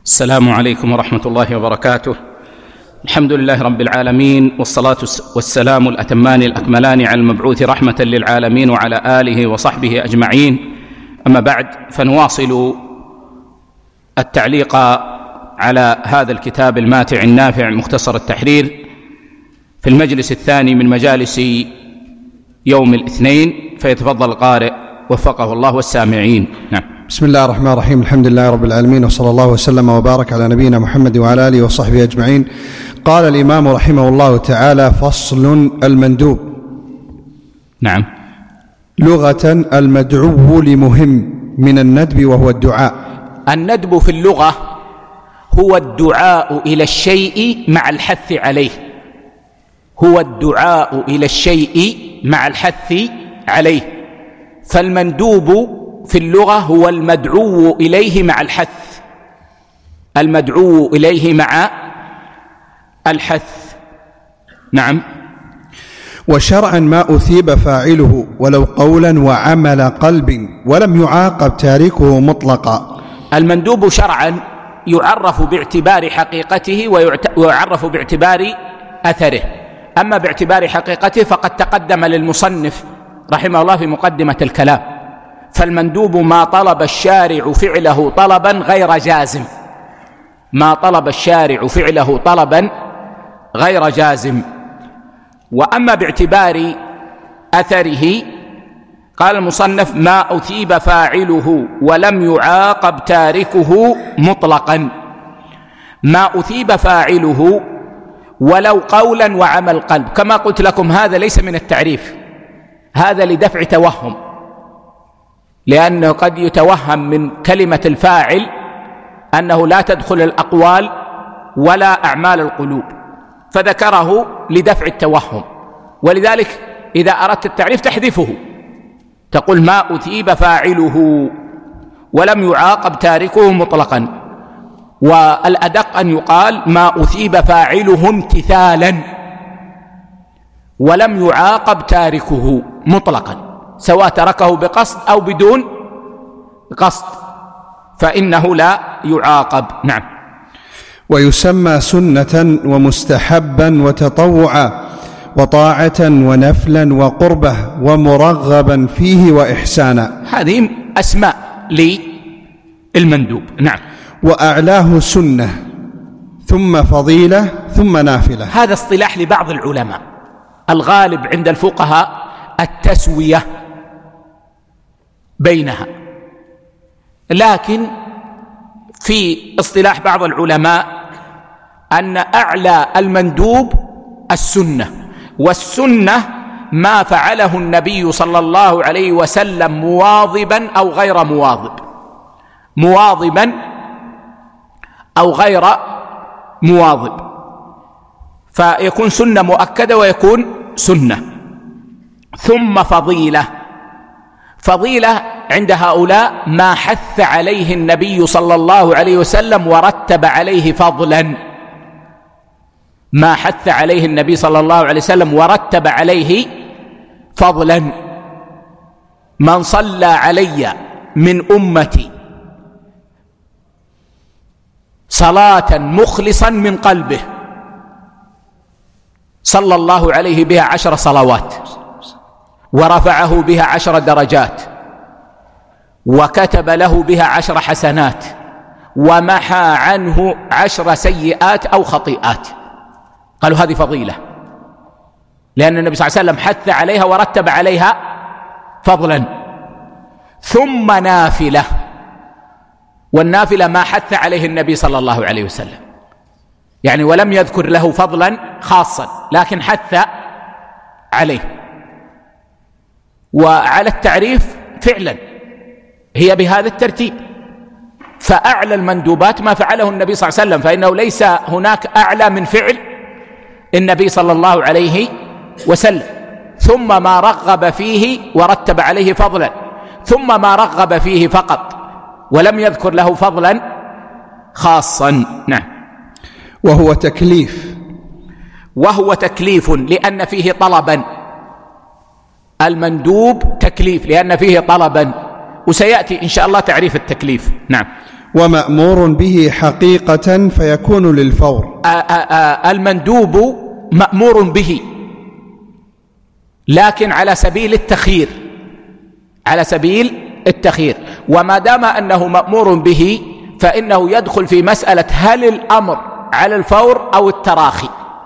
السلام عليكم ورحمة الله وبركاته. الحمد لله رب العالمين، والصلاة والسلام الأتمان الأكملان على المبعوث رحمة للعالمين وعلى آله وصحبه أجمعين. أما بعد، فنواصل التعليق على هذا الكتاب الماتع النافع مختصر التحرير في المجلس الثاني من مجالس يوم الاثنين، فيتفضل القارئ وفقه الله والسامعين. نعم. بسم الله الرحمن الرحيم. الحمد لله رب العالمين، وصلى الله وسلم وبارك على نبينا محمد وعلى آله وصحبه أجمعين. قال الإمام رحمه الله تعالى: فصل المندوب. نعم. لغة المدعو لمهم من الندب، وهو الدعاء. الندب في اللغة هو الدعاء إلى الشيء مع الحث عليه، هو الدعاء إلى الشيء مع الحث عليه. فالمندوب في اللغة هو المدعو إليه مع الحث، المدعو إليه مع الحث. نعم. وشرعا ما أثيب فاعله ولو قولا وعمل قلب، ولم يعاقب تاركه مطلقا. المندوب شرعا يعرف باعتبار حقيقته ويعرف باعتبار أثره. أما باعتبار حقيقته فقد تقدم للمصنف رحمه الله في مقدمة الكلام. فالمندوب ما طلب الشارع فعله طلبا غير جازم، ما طلب الشارع فعله طلبا غير جازم. وأما باعتبار أثره قال المصنف: ما أثيب فاعله ولم يعاقب تاركه مطلقا. ما أثيب فاعله ولو قولا وعمل قلب، كما قلت لكم هذا ليس من التعريف، هذا لدفع توهم، لأنه قد يتوهم من كلمة الفاعل أنه لا تدخل الأقوال ولا أعمال القلوب، فذكره لدفع التوهم. ولذلك إذا أردت التعريف تحذفه، تقول: ما أثيب فاعله ولم يعاقب تاركه مطلقا. والأدق أن يقال: ما أثيب فاعله امتثالا ولم يعاقب تاركه مطلقا، سواء تركه بقصد أو بدون قصد فإنه لا يعاقب. نعم. ويسمى سنة ومستحبا وتطوعا وطاعة ونفلا وقربة ومرغبا فيه وإحسانا. هذه أسماء للمندوب. نعم. وأعلاه سنة ثم فضيلة ثم نافلة. هذا اصطلاح لبعض العلماء، الغالب عند الفقهاء التسوية بينها، لكن في اصطلاح بعض العلماء أن أعلى المندوب السنة، والسنة ما فعله النبي صلى الله عليه وسلم مواظبا أو غير مواظب، مواظبا أو غير مواظب، فيكون سنة مؤكدة ويكون سنة. ثم فضيلة. فضيلة عند هؤلاء ما حث عليه النبي صلى الله عليه وسلم ورتب عليه فضلا، ما حث عليه النبي صلى الله عليه وسلم ورتب عليه فضلا. من صلى علي من أمتي صلاة مخلصا من قلبه صلى الله عليه بها 10 صلوات، ورفعه بها 10 درجات، وكتب له بها 10 حسنات، ومحى عنه 10 سيئات أو خطيئات. قالوا هذه فضيلة، لأن النبي صلى الله عليه وسلم حث عليها ورتب عليها فضلا. ثم نافلة. والنافلة ما حث عليه النبي صلى الله عليه وسلم، يعني ولم يذكر له فضلا خاصا، لكن حث عليه. وعلى التعريف فعلا هي بهذا الترتيب، فأعلى المندوبات ما فعله النبي صلى الله عليه وسلم، فإنه ليس هناك أعلى من فعل النبي صلى الله عليه وسلم. ثم ما رغب فيه ورتب عليه فضلا، ثم ما رغب فيه فقط ولم يذكر له فضلا خاصا. نعم. وهو تكليف. وهو تكليف لأن فيه طلبا، المندوب تكليف لأن فيه طلبا، وسيأتي إن شاء الله تعريف التكليف. نعم. ومأمور به حقيقة فيكون للفور. المندوب مأمور به لكن على سبيل التخيير، على سبيل التخيير، وما دام أنه مأمور به فإنه يدخل في مسألة هل الأمر على الفور أو التراخي،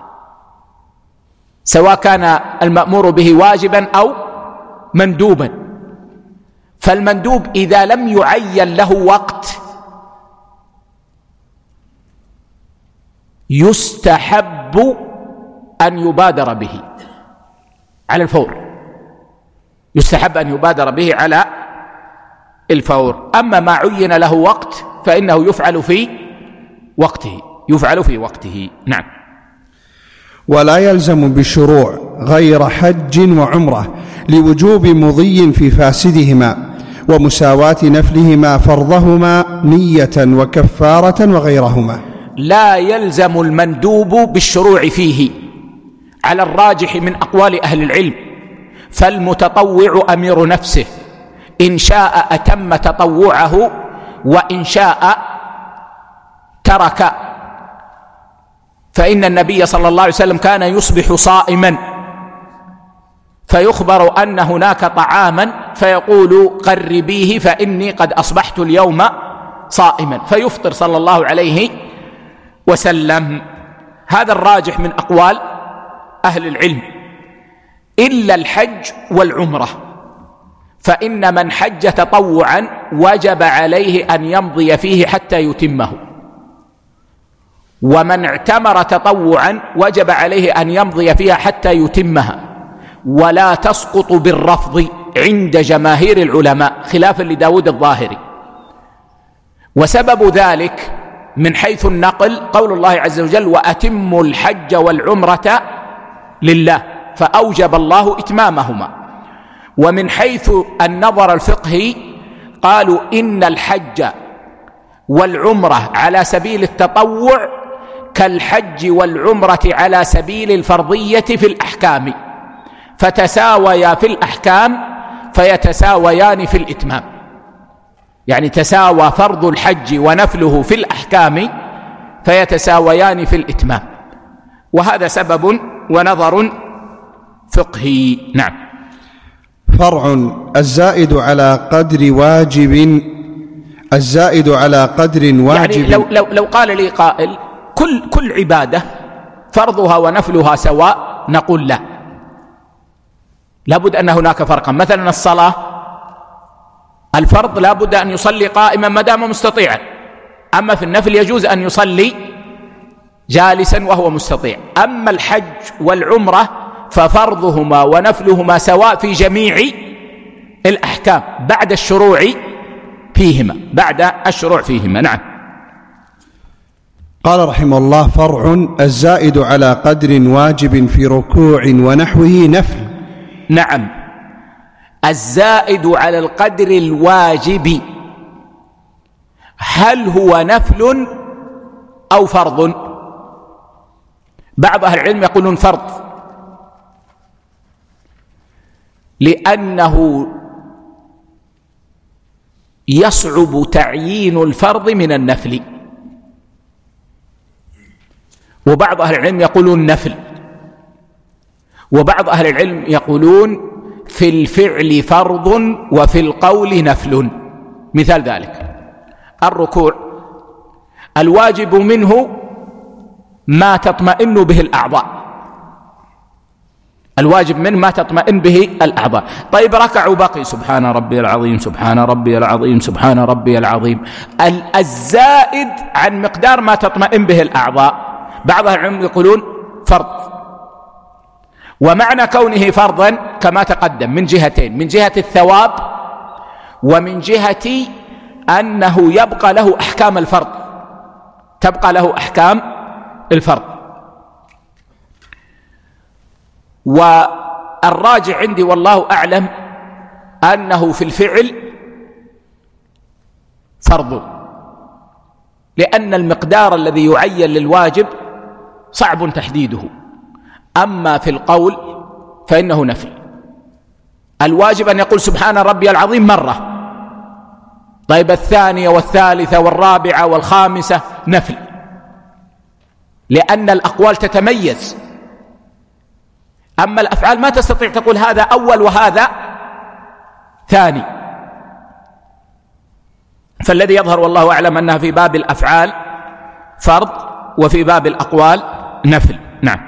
سواء كان المأمور به واجبا أو مندوبا. فالمندوب إذا لم يعين له وقت يستحب أن يبادر به على الفور، يستحب أن يبادر به على الفور. أما ما عين له وقت فإنه يفعل في وقته، يفعل في وقته. نعم. ولا يلزم بالشروع غير حج وعمرة لوجوب مضي في فاسدهما ومساواة نفلهما فرضهما نية وكفارة وغيرهما. لا يلزم المندوب بالشروع فيه على الراجح من أقوال أهل العلم، فالمتطوع أمير نفسه، إن شاء أتم تطوعه وإن شاء ترك. فإن النبي صلى الله عليه وسلم كان يصبح صائما فيخبر أن هناك طعاما فيقول قربيه فإني قد أصبحت اليوم صائما، فيفطر صلى الله عليه وسلم. هذا الراجح من أقوال أهل العلم، إلا الحج والعمرة، فإن من حج تطوعا وجب عليه أن يمضي فيه حتى يتمه، ومن اعتمر تطوعا وجب عليه أن يمضي فيها حتى يتمها، ولا تسقط بالرفض عند جماهير العلماء خلافا لداود الظاهري. وسبب ذلك من حيث النقل قول الله عز وجل وأتموا الحج والعمرة لله، فأوجب الله إتمامهما. ومن حيث النظر الفقهي قالوا إن الحج والعمرة على سبيل التطوع كالحج والعمرة على سبيل الفرضية في الأحكام، فتساويا في الأحكام فيتساويان في الإتمام، يعني تساوى فرض الحج ونفله في الأحكام فيتساويان في الإتمام، وهذا سبب ونظر فقهي. نعم. فرع الزائد على قدر واجب، الزائد على قدر واجب، يعني لو قال لي قائل كل عبادة فرضها ونفلها سواء، نقول لا، لابد أن هناك فرقا. مثلا الصلاة الفرض لابد أن يصلي قائما ما دام مستطيعا، أما في النفل يجوز أن يصلي جالسا وهو مستطيع. أما الحج والعمرة ففرضهما ونفلهما سواء في جميع الأحكام بعد الشروع فيهما، بعد الشروع فيهما. نعم. قال رحمه الله فرع الزائد على قدر واجب في ركوع ونحوه نفل. نعم، الزائد على القدر الواجب هل هو نفل أو فرض؟ بعض أهل العلم يقولون فرض، لأنه يصعب تعيين الفرض من النفل. وبعض أهل العلم يقولون نفل، وبعض أهل العلم يقولون في الفعل فرض وفي القول نفل. مثال ذلك الركوع، الواجب منه ما تطمئن به الأعضاء، الواجب منه ما تطمئن به الأعضاء. طيب ركعوا بقي سبحان ربي العظيم سبحان ربي العظيم سبحان ربي العظيم، الزائد عن مقدار ما تطمئن به الأعضاء بعض العلماء يقولون فرض. ومعنى كونه فرضا كما تقدم من جهتين، من جهة الثواب ومن جهة أنه يبقى له أحكام الفرض، تبقى له أحكام الفرض. والراجع عندي والله أعلم أنه في الفعل فرض، لأن المقدار الذي يعين للواجب صعب تحديده. أما في القول فإنه نفل. الواجب أن يقول سبحان ربي العظيم مرة، طيب الثانية والثالثة والرابعة والخامسة نفل، لأن الأقوال تتميز. أما الأفعال ما تستطيع تقول هذا أول وهذا ثاني. فالذي يظهر والله أعلم أنها في باب الأفعال فرض، وفي باب الأقوال نفل. نعم.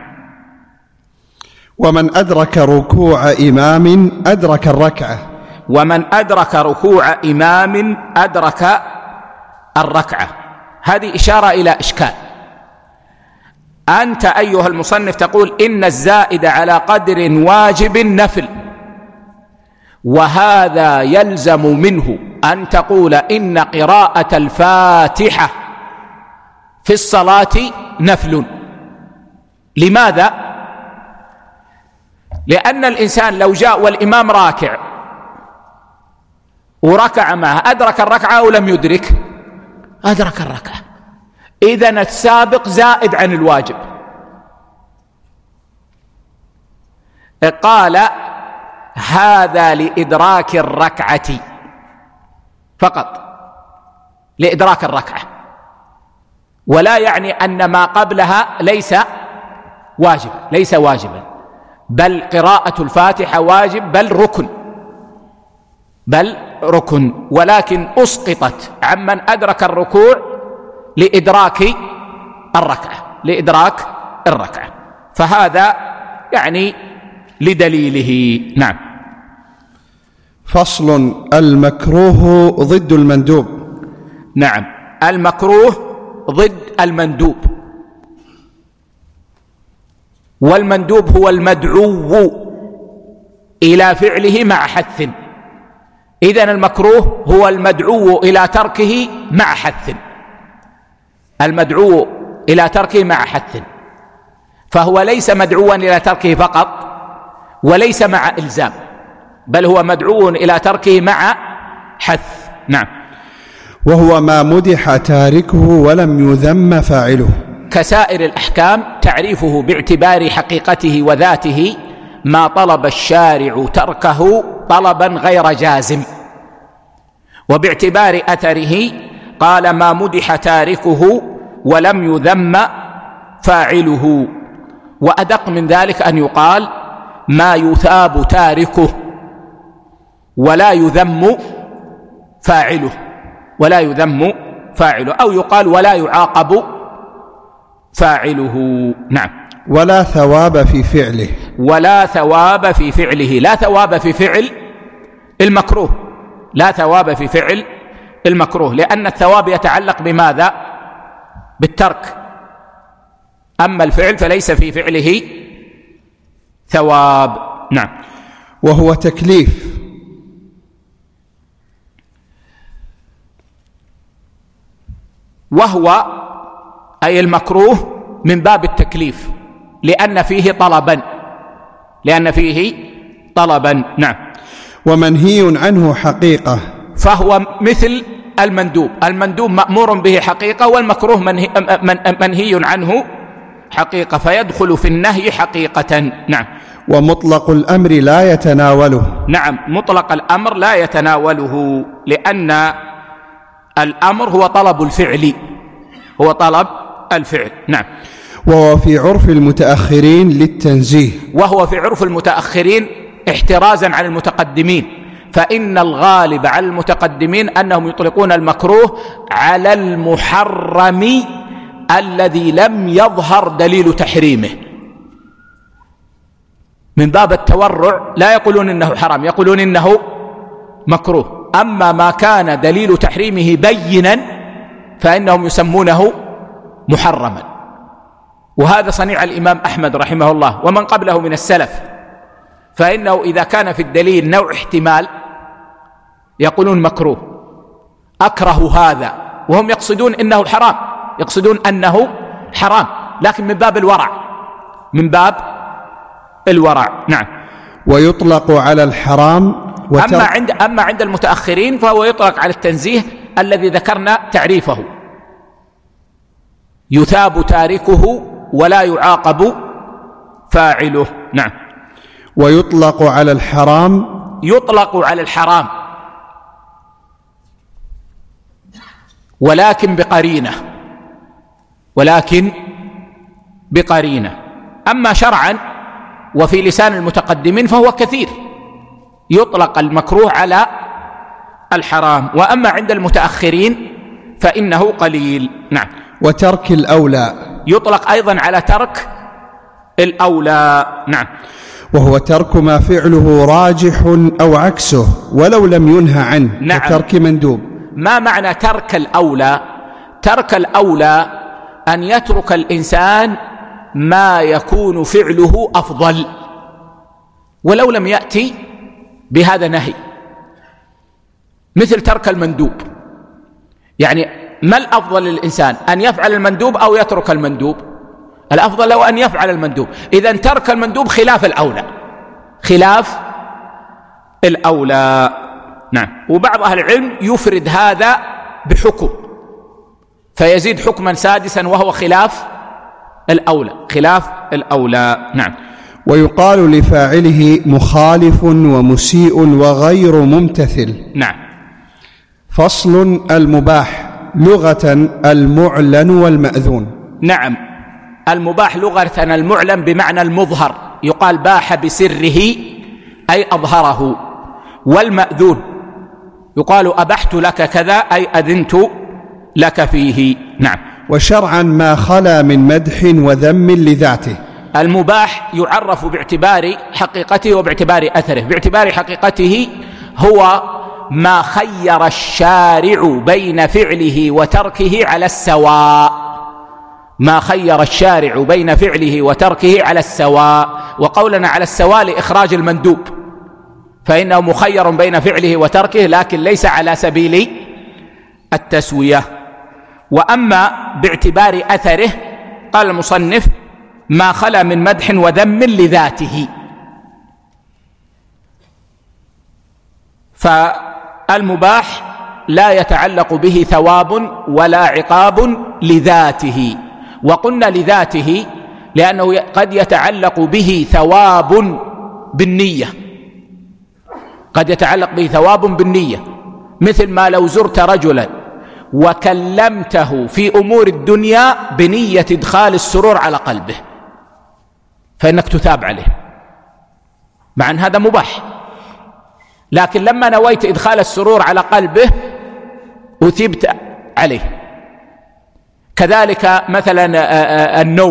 ومن أدرك ركوع إمام أدرك الركعة. ومن أدرك ركوع إمام أدرك الركعة. هذه إشارة إلى إشكال. أنت أيها المصنف تقول إن الزائد على قدر واجب نفل، وهذا يلزم منه أن تقول إن قراءة الفاتحة في الصلاة نفل. لماذا؟ لأن الإنسان لو جاء والإمام راكع وركع معه أدرك الركعة أو لم يدرك؟ أدرك الركعة. إذن السابق زائد عن الواجب. قال هذا لإدراك الركعة فقط، لإدراك الركعة، ولا يعني أن ما قبلها ليس واجبا، بل قراءة الفاتحة واجب بل ركن، ولكن أسقطت عمن أدرك الركوع لإدراك الركعة، فهذا يعني لدليله. نعم. فصل: المكروه ضد المندوب. نعم، المكروه ضد المندوب، والمندوب هو المدعو إلى فعله مع حث. إذن المكروه هو المدعو إلى تركه مع حث، المدعو إلى تركه مع حث، فهو ليس مدعوا إلى تركه فقط وليس مع إلزام، بل هو مدعو إلى تركه مع حث. نعم. وهو ما مدح تاركه ولم يذم فاعله. كسائر الأحكام تعريفه باعتبار حقيقته وذاته ما طلب الشارع تركه طلبا غير جازم، وباعتبار أثره قال ما مدح تاركه ولم يذم فاعله. وأدق من ذلك أن يقال ما يثاب تاركه ولا يذم فاعله، أو يقال ولا يعاقب فاعله. نعم. ولا ثواب في فعله. لا ثواب في فعل المكروه، لا ثواب في فعل المكروه، لأن الثواب يتعلق بماذا؟ بالترك، أما الفعل فليس في فعله ثواب. نعم. وهو تكليف. وهو أي المكروه من باب التكليف، لأن فيه طلبا. نعم. ومنهي عنه حقيقة. فهو مثل المندوب مأمور به حقيقة، والمكروه منهي عنه حقيقة، فيدخل في النهي حقيقة. نعم. ومطلق الأمر لا يتناوله. نعم، مطلق الأمر لا يتناوله، لأن الأمر هو طلب الفعل. نعم. وهو في عرف المتأخرين للتنزيه. وهو في عرف المتأخرين احترازا عن المتقدمين، فإن الغالب على المتقدمين أنهم يطلقون المكروه على المحرم الذي لم يظهر دليل تحريمه، من باب التورع لا يقولون إنه حرام، يقولون إنه مكروه. أما ما كان دليل تحريمه بينا فإنهم يسمونه محرما، وهذا صنيع الإمام أحمد رحمه الله ومن قبله من السلف، فإنه إذا كان في الدليل نوع احتمال يقولون مكروه، أكره هذا، وهم يقصدون إنه حرام، يقصدون أنه حرام، لكن من باب الورع. نعم. ويطلق على الحرام أما عند المتأخرين فهو يطلق على التنزيه الذي ذكرنا تعريفه، يثاب تاركه ولا يعاقب فاعله. نعم. ويطلق على الحرام. يطلق على الحرام ولكن بقرينة. أما شرعا وفي لسان المتقدمين فهو كثير، يطلق المكروه على الحرام، وأما عند المتأخرين فإنه قليل. نعم. وترك الأولى يطلق أيضا على ترك الأولى. نعم. وهو ترك ما فعله راجح أو عكسه ولو لم ينهى عنه. نعم. كترك مندوب. ما معنى ترك الأولى؟ ترك الأولى أن يترك الإنسان ما يكون فعله أفضل ولو لم يأتي بهذا نهي، مثل ترك المندوب. يعني ما الأفضل للإنسان، أن يفعل المندوب أو يترك المندوب؟ الأفضل له أن يفعل المندوب. إذن ترك المندوب خلاف الأولى. نعم. وبعض أهل العلم يفرد هذا بحكم فيزيد حكما سادسا وهو خلاف الأولى. نعم. ويقال لفاعله مخالف ومسيء وغير ممتثل. نعم. فصل. المباح لغة المعلن والمأذون. نعم. المباح لغة المعلن بمعنى المظهر، يقال باح بسره أي أظهره. والمأذون يقال أبحت لك كذا أي أذنت لك فيه. نعم. وشرعا ما خلا من مدح وذم لذاته. المباح يعرف باعتبار حقيقته وباعتبار أثره. باعتبار حقيقته هو ما خير الشارع بين فعله وتركه على السواء. ما خير الشارع بين فعله وتركه على السواء. وقولنا على السواء لإخراج المندوب، فإنه مخير بين فعله وتركه لكن ليس على سبيل التسوية. وأما باعتبار أثره قال المصنف ما خلا من مدح وذم لذاته. فالمباح لا يتعلق به ثواب ولا عقاب لذاته. وقلنا لذاته لأنه قد يتعلق به ثواب بالنية، قد يتعلق به ثواب بالنية، مثل ما لو زرت رجلا وكلمته في أمور الدنيا بنية إدخال السرور على قلبه فإنك تثاب عليه، مع أن هذا مباح، لكن لما نويت إدخال السرور على قلبه أثبت عليه. كذلك مثلا النوم،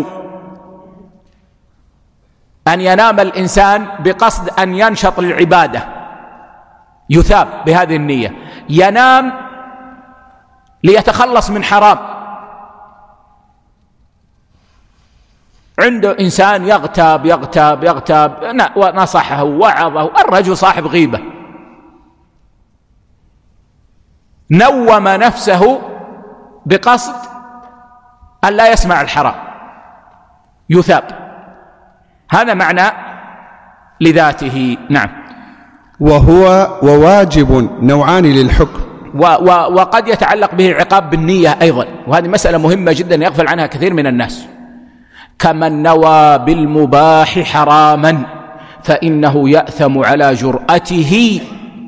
أن ينام الإنسان بقصد أن ينشط للعبادة يثاب بهذه النية. ينام ليتخلص من حرام، عنده إنسان يغتاب ونصحه ووعظه، الرجل صاحب غيبة، نوم نفسه بقصد أن لا يسمع الحرام يثاب. هذا معنى لذاته. نعم. وهو وواجب نوعان للحكم. وقد يتعلق به العقاب بالنية أيضا، وهذه مسألة مهمة جدا يغفل عنها كثير من الناس. كمن نوى بالمباح حراما فإنه يأثم على جرأته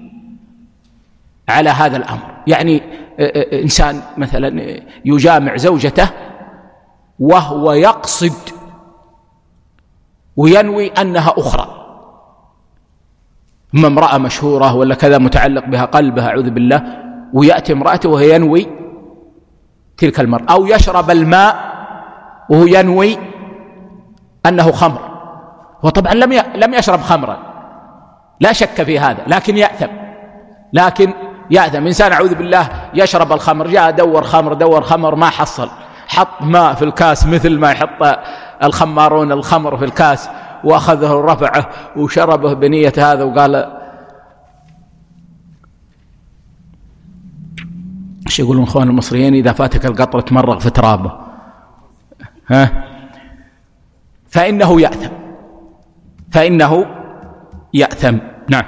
على هذا الأمر. يعني إنسان مثلا يجامع زوجته وهو يقصد وينوي أنها أخرى، أما امرأة مشهورة ولا كذا متعلق بها قلبها أعوذ بالله، ويأتي امرأته وهي ينوي تلك المرأة، أو يشرب الماء وهو ينوي أنه خمر، وطبعا لم يشرب خمرا لا شك في هذا، لكن يأثم. إنسان أعوذ بالله يشرب الخمر، جاء دور خمر ما حصل، حط ماء في الكاس مثل ما يحط الخمارون الخمر في الكاس، وأخذه ورفعه وشربه بنية هذا، وقال ايش يقولون اخوان المصريين، إذا فاتك القطر تمرغ في ترابه، فإنه يأثم. نعم.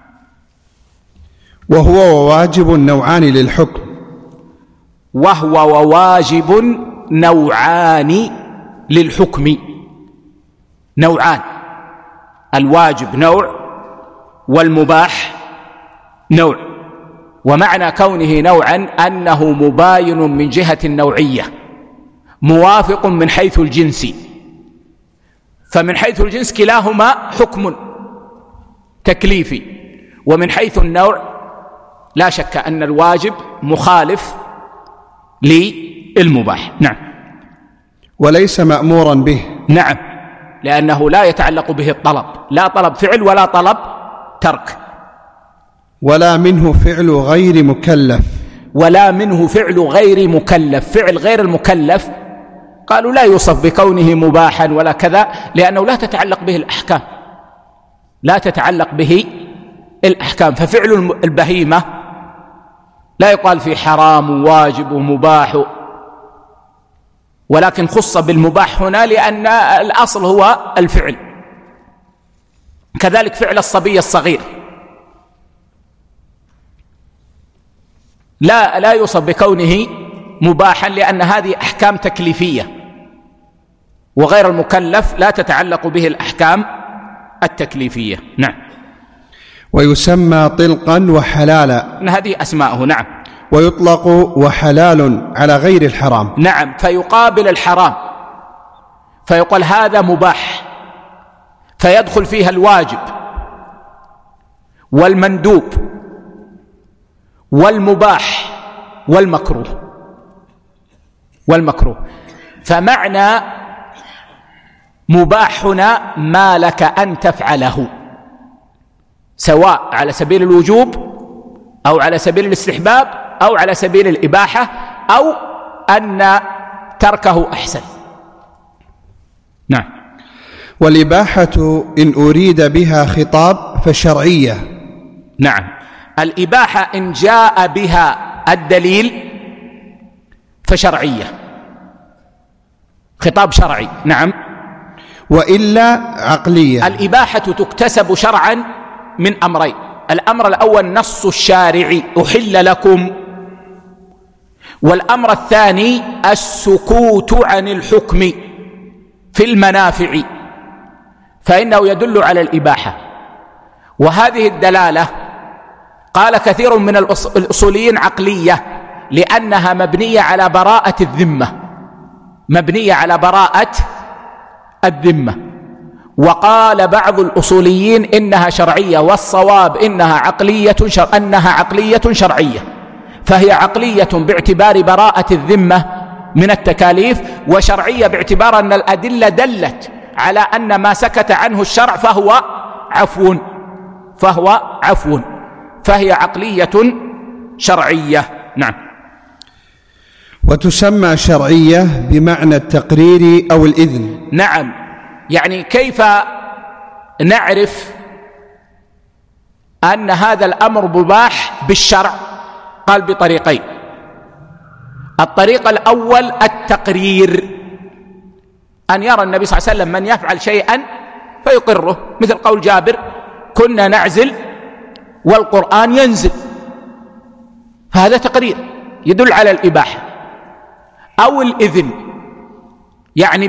وهو وواجب نوعان للحكم. وهو وواجب نوعان للحكم. نوعان، الواجب نوع والمباح نوع. ومعنى كونه نوعا أنه مباين من جهة النوعية، موافق من حيث الجنس، فمن حيث الجنس كلاهما حكم تكليفي، ومن حيث النوع لا شك أن الواجب مخالف للمباح. نعم. وليس مأمورا به. نعم، لأنه لا يتعلق به الطلب، لا طلب فعل ولا طلب ترك. ولا منه فعل غير مكلف. ولا منه فعل غير مكلف. فعل غير المكلف قالوا لا يوصف بكونه مباحا ولا كذا، لأنه لا تتعلق به الأحكام، لا تتعلق به الأحكام. ففعل البهيمة لا يقال في حرام وواجب ومباح، ولكن خص بالمباح هنا لأن الأصل هو الفعل. كذلك فعل الصبي الصغير لا يوصف بكونه مباحا، لأن هذه أحكام تكليفية، وغير المكلف لا تتعلق به الأحكام التكليفية. نعم. ويسمى طلقا وحلالا. هذه أسماءه. نعم. ويطلق وحلال على غير الحرام. نعم، فيقابل الحرام، فيقول هذا مباح، فيدخل فيها الواجب والمندوب والمباح والمكروه. فمعنى مباح هنا ما لك أن تفعله، سواء على سبيل الوجوب أو على سبيل الاستحباب أو على سبيل الإباحة أو أن تركه أحسن. نعم. والإباحة إن أريد بها خطاب فشرعية. نعم، الإباحة إن جاء بها الدليل فشرعية، خطاب شرعي. نعم. وإلا عقلية. الإباحة تكتسب شرعا من أمرين: الأمر الأول نص الشارع أحل لكم، والأمر الثاني السكوت عن الحكم في المنافع، فإنه يدل على الإباحة. وهذه الدلالة قال كثير من الأصوليين عقلية، لأنها مبنية على براءة الذمة، مبنية على براءة الذمة. وقال بعض الأصوليين إنها شرعية، والصواب إنها عقلية شرعية، فهي عقلية باعتبار براءة الذمة من التكاليف، وشرعية باعتبار أن الأدلة دلت على أن ما سكت عنه الشرع فهو عفو، فهي عقلية شرعية. نعم. وتسمى شرعية بمعنى التقرير أو الإذن. نعم، يعني كيف نعرف أن هذا الأمر مباح بالشرع؟ قال بطريقين: الطريق الأول التقرير، أن يرى النبي صلى الله عليه وسلم من يفعل شيئا فيقره، مثل قول جابر: كنا نعزل والقرآن ينزل، فهذا تقرير يدل على الإباحة. أو الإذن، يعني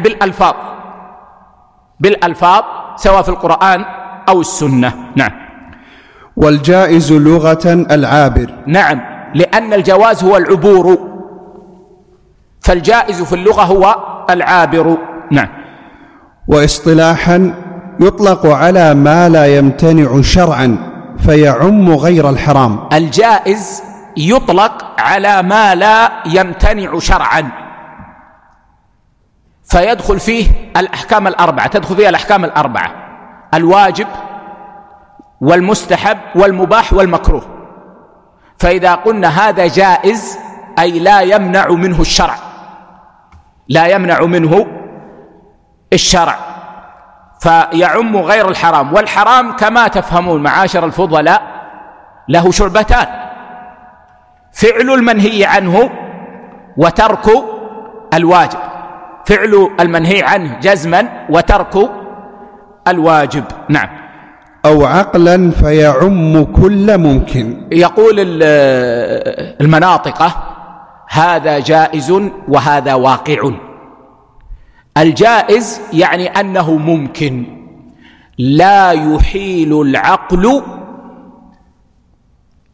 بالألفاظ سواء في القرآن أو السنة. نعم. والجائز لغة العابر. نعم، لأن الجواز هو العبور، فالجائز في اللغة هو العابر. نعم. واصطلاحا يطلق على ما لا يمتنع شرعا فيعم غير الحرام. الجائز يطلق على ما لا يمتنع شرعا، فيدخل فيه الأحكام الأربعة، تدخل فيها الأحكام الأربعة: الواجب والمستحب والمباح والمكروه. فإذا قلنا هذا جائز أي لا يمنع منه الشرع، لا يمنع منه الشرع، فيعم غير الحرام. والحرام كما تفهمون معاشر الفضلاء له شعبتان: فعل المنهي عنه وترك الواجب، فعل المنهي عنه جزما وترك الواجب. نعم. أو عقلا فيعم كل ممكن. يقول المناطقة: هذا جائز وهذا واقع. الجائز يعني أنه ممكن،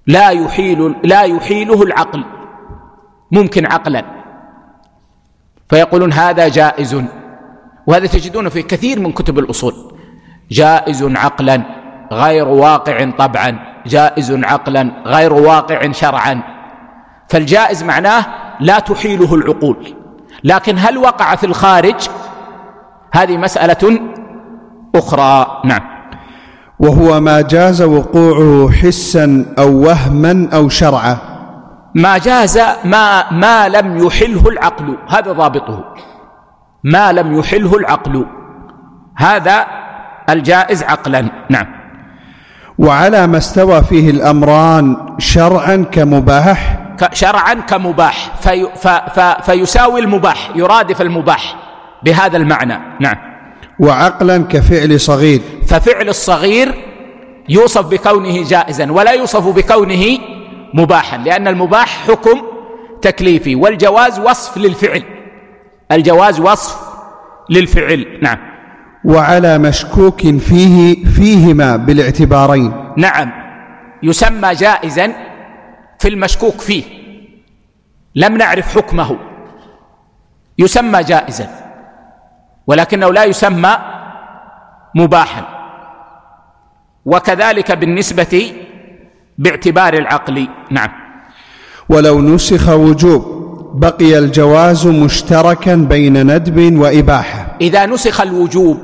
لا يحيله العقل، ممكن عقلا، فيقولون هذا جائز. وهذا تجدونه في كثير من كتب الأصول، جائز عقلا غير واقع طبعا، جائز عقلا غير واقع شرعا. فالجائز معناه لا تحيله العقول، لكن هل وقع في الخارج؟ هذه مسألة أخرى. نعم. وهو ما جاز وقوعه حسا أو وهما أو شرعا. ما جاز ما لم يحله العقل، هذا ضابطه، ما لم يحله العقل، هذا الجائز عقلا. نعم. وعلى ما استوى فيه الأمران شرعا كمباح، شرعا كمباح، فيساوي المباح، يرادف المباح بهذا المعنى. نعم. وعقلا كفعل صغير، ففعل الصغير يوصف بكونه جائزا ولا يوصف بكونه مباحا، لأن المباح حكم تكليفي والجواز وصف للفعل، الجواز وصف للفعل. نعم. وعلى مشكوك فيهما بالاعتبارين. نعم، يسمى جائزا في المشكوك فيه، لم نعرف حكمه، يسمى جائزا، ولكنه لا يسمى مباحا. وكذلك بالنسبة باعتبار العقل. نعم. ولو نسخ وجوب بقي الجواز مشتركا بين ندب وإباحة. إذا نسخ الوجوب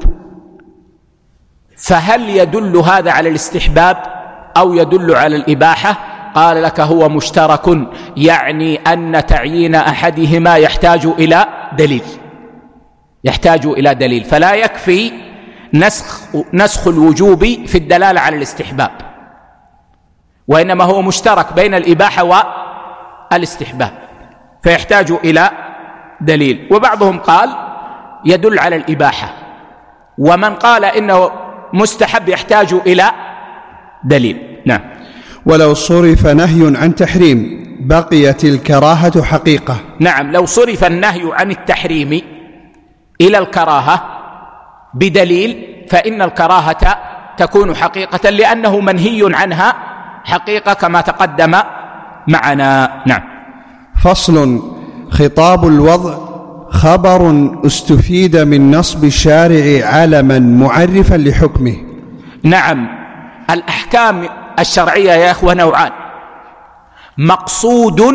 فهل يدل هذا على الاستحباب أو يدل على الإباحة؟ قال لك هو مشترك، يعني أن تعيين أحدهما يحتاج إلى دليل، يحتاج إلى دليل، فلا يكفي نسخ الوجوب في الدلالة على الاستحباب، وإنما هو مشترك بين الإباحة والاستحباب، فيحتاج إلى دليل. وبعضهم قال يدل على الإباحة، ومن قال إنه مستحب يحتاج إلى دليل. نعم. ولو صرف نهي عن تحريم بقيت الكراهة حقيقة. نعم، لو صرف النهي عن التحريم إلى الكراهة بدليل فإن الكراهة تكون حقيقة، لأنه منهي عنها حقيقة كما تقدم معنا. نعم. فصل. خطاب الوضع خبر استفيد من نصب الشارع علما معرفا لحكمه. نعم، الأحكام الشرعية يا أخوة نوعان: مقصود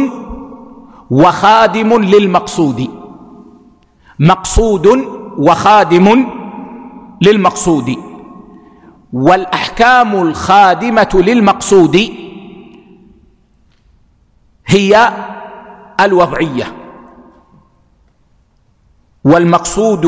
وخادم للمقصود، مقصود وخادم للمقصود. والأحكام الخادمة للمقصود هي الوضعية، والمقصود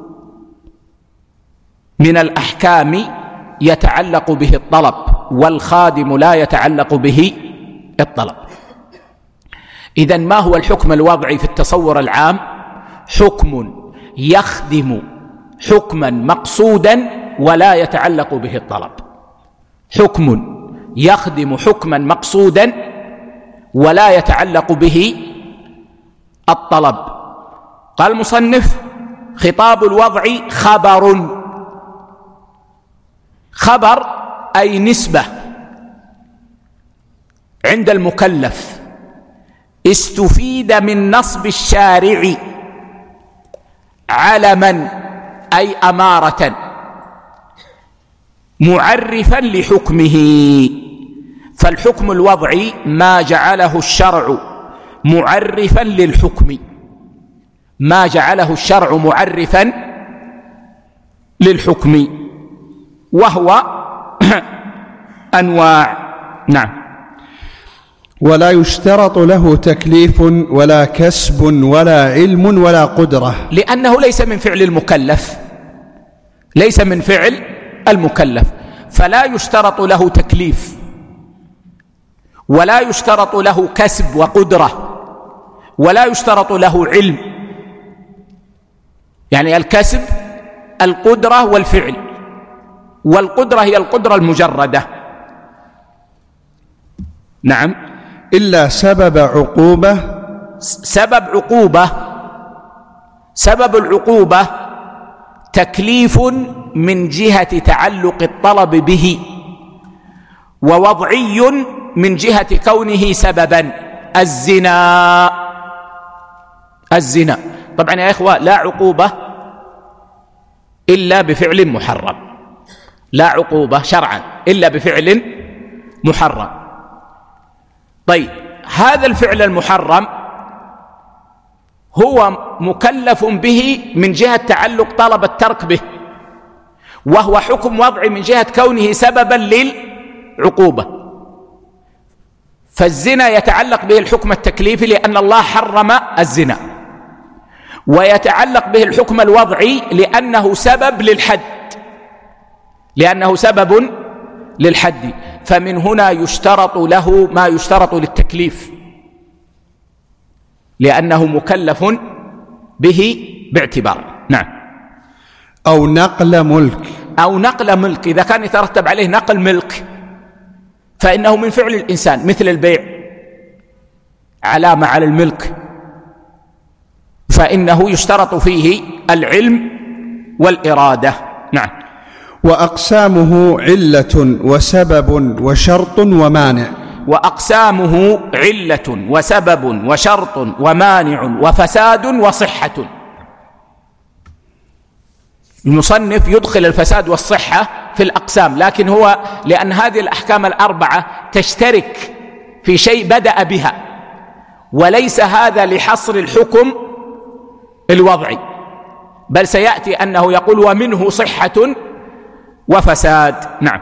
من الأحكام يتعلق به الطلب، والخادم لا يتعلق به الطلب. إذن ما هو الحكم الوضعي في التصور العام؟ حكم يخدم حكما مقصودا ولا يتعلق به الطلب، حكم يخدم حكما مقصودا ولا يتعلق به الطلب. قال المصنف: خطاب الوضع خبر، خبر أي نسبة عند المكلف، استفيد من نصب الشارع علما أي أمارة معرفا لحكمه. فالحكم الوضعي ما جعله الشرع معرفا للحكم، ما جعله الشرع معرفا للحكم، وهو أنواع. نعم. ولا يشترط له تكليف ولا كسب ولا علم ولا قدرة، لأنه ليس من فعل المكلف، ليس من فعل المكلف، فلا يشترط له تكليف ولا يشترط له كسب وقدرة ولا يشترط له علم. يعني الكسب القدرة والفعل، والقدرة هي القدرة المجردة. نعم. إلا سبب عقوبة. سبب العقوبة تكليف من جهة تعلق الطلب به، ووضعي من جهة كونه سببا. الزنا طبعا يا إخوة لا عقوبة إلا بفعل محرم، لا عقوبة شرعا إلا بفعل محرم. طيب هذا الفعل المحرم هو مكلف به من جهة تعلق طلب الترك به، وهو حكم وضعي من جهة كونه سببا للعقوبة. فالزنا يتعلق به الحكم التكليفي لأن الله حرم الزنا، ويتعلق به الحكم الوضعي لأنه سبب للحد، فمن هنا يشترط له ما يشترط للتكليف لأنه مكلف به باعتبار. نعم. أو نقل ملك إذا كان يترتب عليه نقل ملك فإنه من فعل الإنسان، مثل البيع علامة على الملك، فإنه يشترط فيه العلم والإرادة. نعم. وأقسامه علة وسبب وشرط ومانع. وأقسامه علة وسبب وشرط ومانع وفساد وصحة. المصنف يدخل الفساد والصحة في الأقسام، لكن هو لأن هذه الأحكام الأربعة تشترك في شيء بدأ بها، وليس هذا لحصر الحكم الوضعي، بل سيأتي أنه يقول ومنه صحة وفساد. نعم.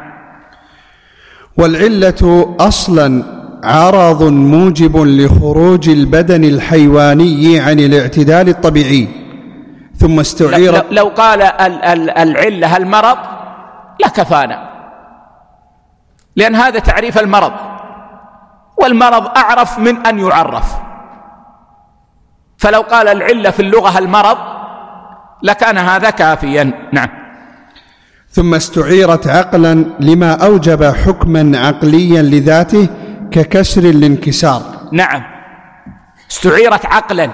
والعلة أصلا عرض موجب لخروج البدن الحيواني عن الاعتدال الطبيعي، ثم استعير. لو قال العلة المرض لكفانا، لأن هذا تعريف المرض، والمرض أعرف من أن يعرف، فلو قال العلة في اللغة المرض لكان هذا كافيا. نعم. ثم استعيرت عقلا لما أوجب حكما عقليا لذاته ككسر الانكسار. نعم، استعيرت عقلا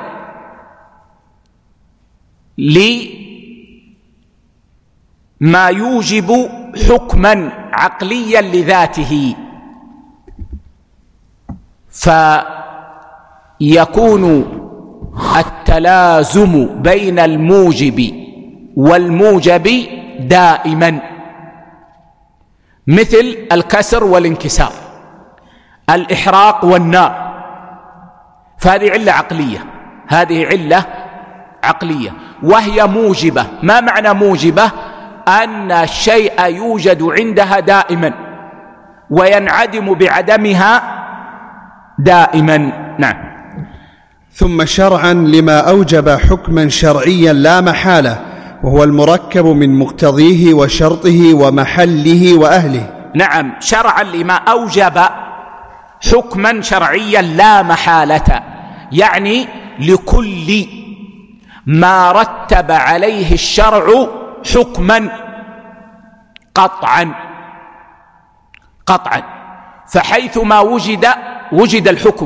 لما يوجب حكما عقليا لذاته، فيكون التلازم بين الموجب والموجب دائما، مثل الكسر والانكسار، الإحراق والنار، فهذه علة عقلية، هذه علة عقلية وهي موجبة. ما معنى موجبة؟ أن الشيء يوجد عندها دائما وينعدم بعدمها دائما. نعم. ثم شرعا لما أوجب حكما شرعيا لا محالة، وهو المركب من مقتضيه وشرطه ومحله وأهله. نعم، شرعا لما أوجب حكما شرعيا لا محالة، يعني لكل ما رتب عليه الشرع حكما قطعا، فحيثما وجد الحكم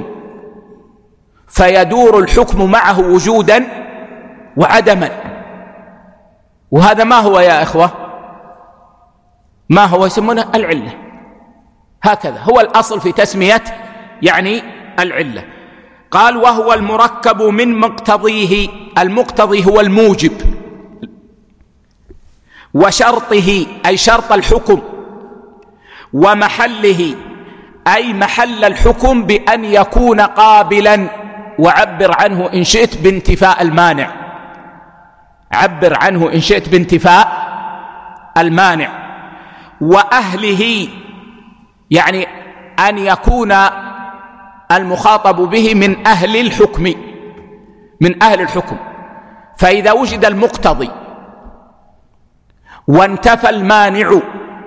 فيدور الحكم معه وجودا وعدما. وهذا ما هو يا إخوة؟ ما هو؟ يسمونه العلة. هكذا هو الأصل في تسمية يعني العلة. قال وهو المركب من مقتضيه، المقتضي هو الموجب، وشرطه أي شرط الحكم، ومحله أي محل الحكم بأن يكون قابلا، وعبر عنه إن شئت بانتفاء المانع، عبر عنه إن شئت بانتفاء المانع. وأهله يعني أن يكون المخاطب به من أهل الحكم، من أهل الحكم. فإذا وجد المقتضي وانتفى المانع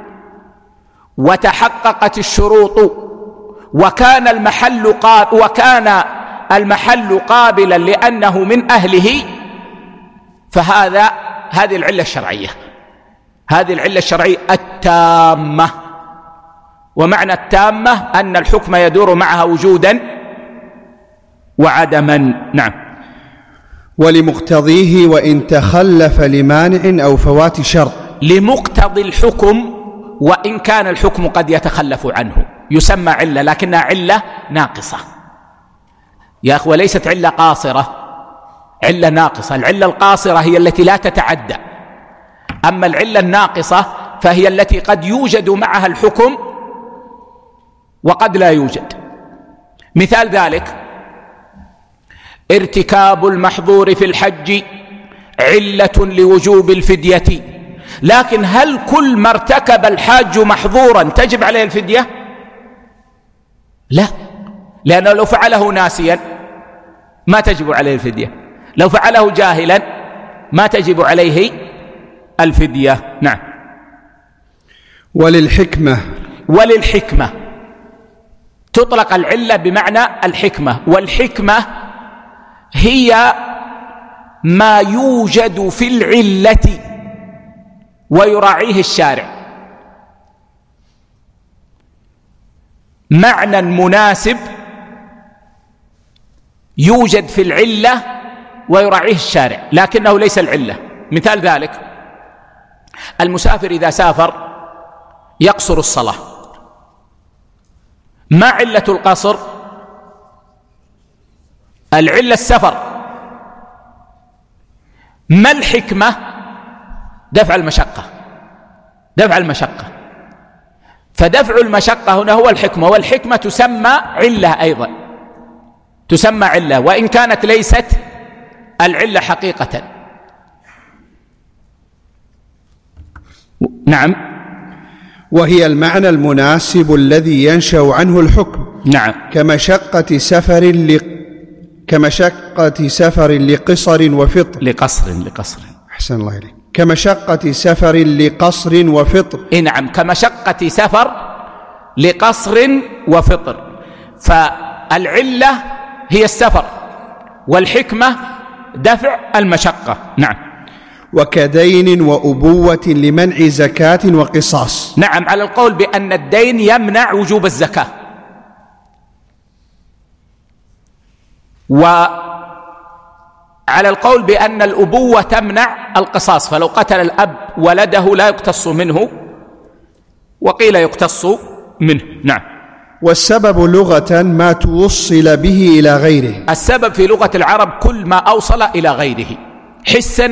وتحققت الشروط وكان المحل قابلا لأنه من أهله، هذه العلة الشرعية، هذه العلة الشرعية التامة. ومعنى التامة أن الحكم يدور معها وجودا وعدما. نعم. ولمقتضيه وإن تخلف لمانع أو فوات شرط. لمقتضي الحكم وإن كان الحكم قد يتخلف عنه، يسمى علة لكنها علة ناقصة يا أخوة، ليست علة قاصرة، علة ناقصة. العلة القاصرة هي التي لا تتعدى، أما العلة الناقصة فهي التي قد يوجد معها الحكم وقد لا يوجد. مثال ذلك: ارتكاب المحظور في الحج علة لوجوب الفدية، لكن هل كل ما ارتكب الحاج محظورا تجب عليه الفدية؟ لا، لأنه لو فعله ناسيا ما تجب عليه الفدية، لو فعله جاهلا ما تجب عليه الفدية. نعم. وللحكمة تطلق العلة بمعنى الحكمة، والحكمة هي ما يوجد في العلة ويراعيه الشارع، معنى مناسب يوجد في العلة ويراعيه الشارع لكنه ليس العلة. مثال ذلك: المسافر إذا سافر يقصر الصلاة، ما علة القصر؟ العلة السفر. ما الحكمة؟ دفع المشقة. فدفع المشقة هنا هو الحكمة، والحكمة تسمى علة أيضا، تسمى علة وإن كانت ليست العلة حقيقة. نعم. وهي المعنى المناسب الذي ينشأ عنه الحكم. نعم. كمشقة سفر لقصر وفطر. لقصر. أحسن الله إليك. كمشقة سفر لقصر وفطر. نعم، كمشقة سفر لقصر وفطر. فالعلة هي السفر، والحكمة دفع المشقة. نعم. وكدين وأبوة لمنع زكاة وقصاص. نعم، على القول بأن الدين يمنع وجوب الزكاة، وعلى القول بأن الأبوة تمنع القصاص، فلو قتل الأب ولده لا يقتص منه، وقيل يقتص منه. نعم. والسبب لغة ما توصل به إلى غيره. السبب في لغة العرب كل ما أوصل إلى غيره حسا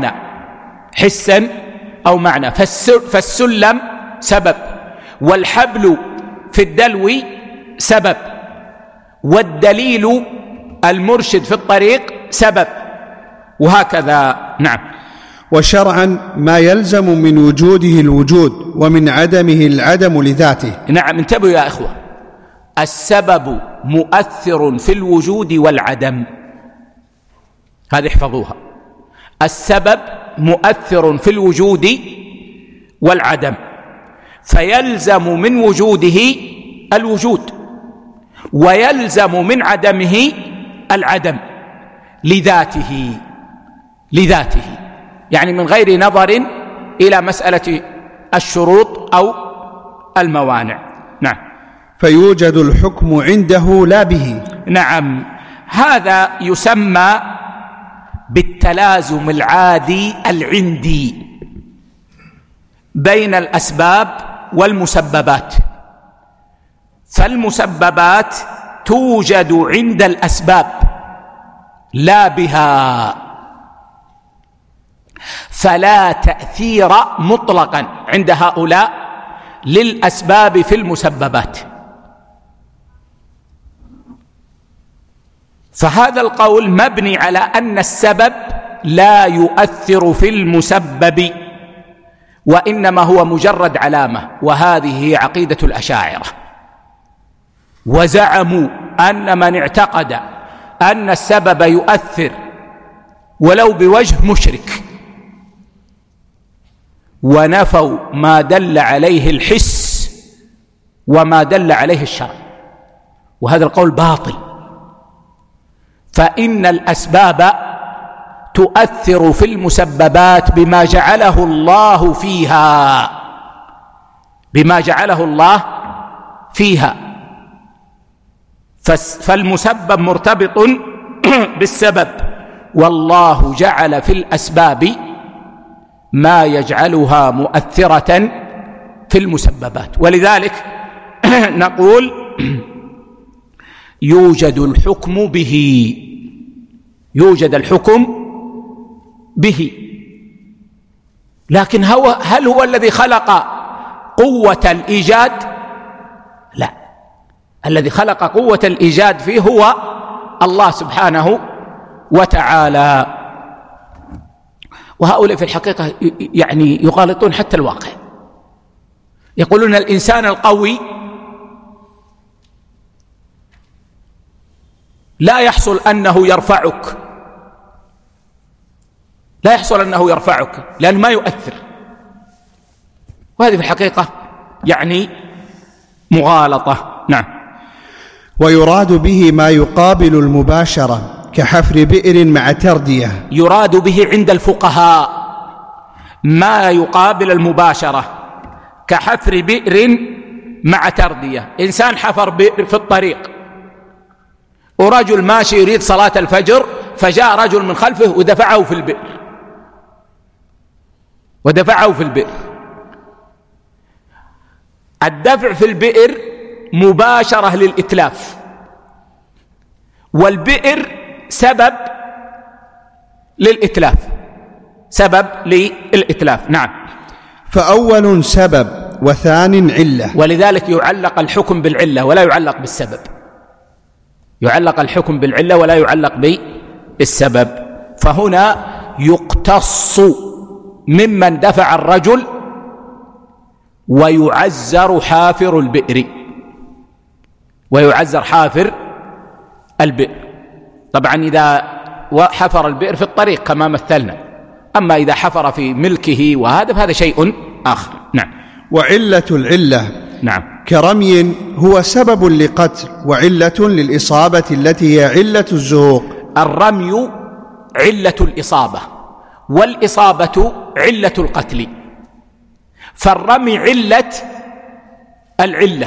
أو معنى. فالسلم سبب، والحبل في الدلو سبب، والدليل المرشد في الطريق سبب، وهكذا. نعم. وشرعا ما يلزم من وجوده الوجود ومن عدمه العدم لذاته. نعم، انتبهوا يا إخوة، السبب مؤثر في الوجود والعدم، هذه احفظوها. السبب مؤثر في الوجود والعدم، فيلزم من وجوده الوجود ويلزم من عدمه العدم لذاته، يعني من غير نظر إلى مسألة الشروط أو الموانع. نعم. فيوجد الحكم عنده لا به. نعم، هذا يسمى بالتلازم العادي العندي بين الأسباب والمسببات. فالمسببات توجد عند الأسباب لا بها، فلا تأثير مطلقا عند هؤلاء للأسباب في المسببات. فهذا القول مبني على أن السبب لا يؤثر في المسبب، وإنما هو مجرد علامة، وهذه هي عقيدة الأشاعرة. وزعموا أن من اعتقد أن السبب يؤثر ولو بوجه مشرك، ونفوا ما دل عليه الحس وما دل عليه الشرع، وهذا القول باطل. فإن الأسباب تؤثر في المسببات بما جعله الله فيها، فالمسبب مرتبط بالسبب، والله جعل في الأسباب ما يجعلها مؤثرة في المسببات. ولذلك نقول يوجد الحكم به، يوجد الحكم به، لكن هل هو الذي خلق قوة الإيجاد؟ لا، الذي خلق قوة الإيجاد فيه هو الله سبحانه وتعالى. وهؤلاء في الحقيقة يعني يغالطون حتى الواقع، يقولون الإنسان القوي لا يحصل أنه يرفعك، لا يحصل أنه يرفعك لأنه ما يؤثر، وهذه في الحقيقة يعني مغالطة. نعم. ويراد به ما يقابل المباشرة كحفر بئر مع تردية. يراد به عند الفقهاء ما يقابل المباشرة كحفر بئر مع تردية. إنسان حفر بئر في الطريق ورجل ماشي يريد صلاة الفجر، فجاء رجل من خلفه ودفعه في البئر، ودفعه في البئر. الدفع في البئر مباشرة للإتلاف، والبئر سبب للإتلاف، سبب للإتلاف. نعم. فأول سبب وثان علة، ولذلك يعلق الحكم بالعلة ولا يعلق بالسبب، يعلق الحكم بالعلة ولا يعلق بالسبب. فهنا يقتص ممن دفع الرجل ويعزر حافر البئر، ويعزر حافر البئر. طبعا إذا حفر البئر في الطريق كما مثلنا، أما إذا حفر في ملكه وهذا فهذا شيء آخر. نعم. وعلة العلة نعم كرمي هو سبب لقتل، وعلة للإصابة التي هي علة الزهوق. الرمي علة الإصابة، والإصابة علة القتل، فالرمي علة العلة.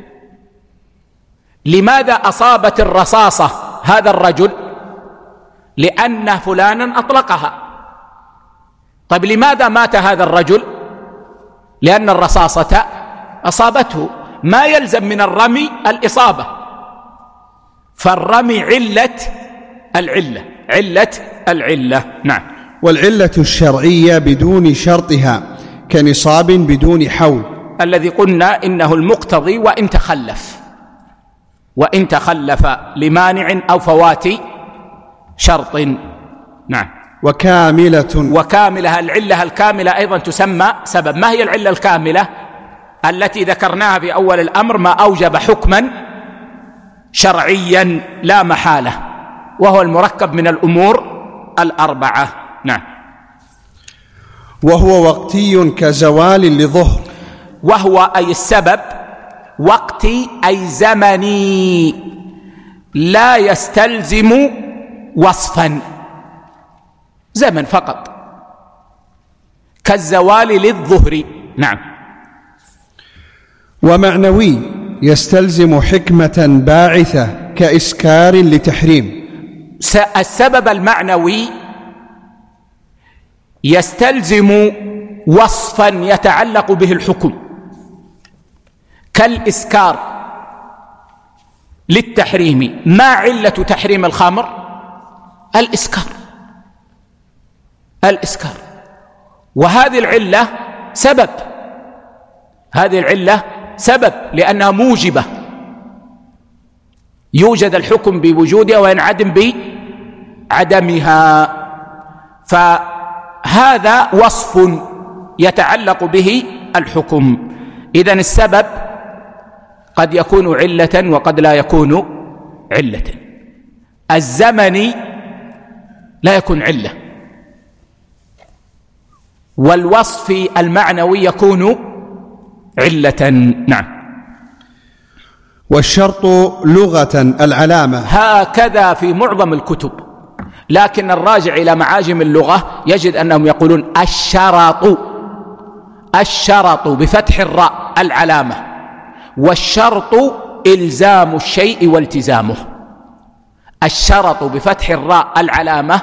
لماذا أصابت الرصاصة هذا الرجل؟ لأن فلانا أطلقها. طيب لماذا مات هذا الرجل؟ لأن الرصاصة أصابته. ما يلزم من الرمي الإصابة، فالرمي علة العلة، علة العلة. نعم. والعلة الشرعية بدون شرطها كنصاب بدون حول، الذي قلنا إنه المقتضي وإن تخلف، وإن تخلف لمانع أو فوات شرط. نعم. وكاملة العلة الكاملة أيضا تسمى سبب. ما هي العلة الكاملة؟ التي ذكرناها في أول الأمر، ما أوجب حكما شرعيا لا محالة، وهو المركب من الأمور الأربعة. نعم. وهو وقتي كزوال لظهر. وهو أي السبب وقتي أي زمني، لا يستلزم وصفا، زمن فقط، كالزوال للظهر. نعم. ومعنوي يستلزم حكمة باعثة كإسكار لتحريم. السبب المعنوي يستلزم وصفا يتعلق به الحكم، كالإسكار للتحريم. ما علة تحريم الخمر؟ الإسكار، الإسكار. وهذه العلة سبب، هذه العلة سبب لأنها موجبة، يوجد الحكم بوجودها وينعدم بعدمها، فهذا وصف يتعلق به الحكم. إذن السبب قد يكون علة وقد لا يكون علة. الزمن لا يكون علة، والوصف المعنوي يكون علة. نعم. والشرط لغة العلامة، هكذا في معظم الكتب، لكن الراجع إلى معاجم اللغة يجد أنهم يقولون الشرط، الشرط بفتح الراء العلامة، والشرط إلزام الشيء والتزامه. الشرط بفتح الراء العلامة،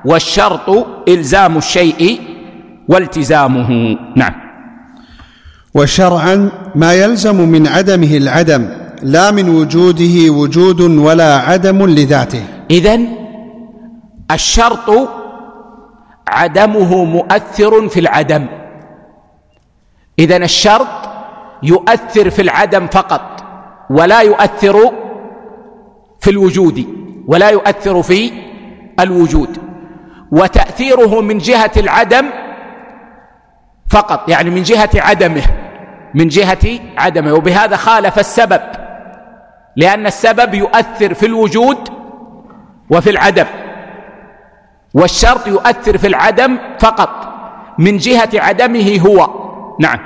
والشرط إلزام الشيء والتزامه. نعم. وشرعا ما يلزم من عدمه العدم لا من وجوده وجود ولا عدم لذاته. إذن الشرط عدمه مؤثر في العدم. إذن الشرط يؤثر في العدم فقط ولا يؤثر في الوجود، ولا يؤثر في الوجود، وتأثيره من جهة العدم فقط، يعني من جهة عدمه، من جهة عدمه. وبهذا خالف السبب، لأن السبب يؤثر في الوجود وفي العدم، والشرط يؤثر في العدم فقط من جهة عدمه هو. نعم.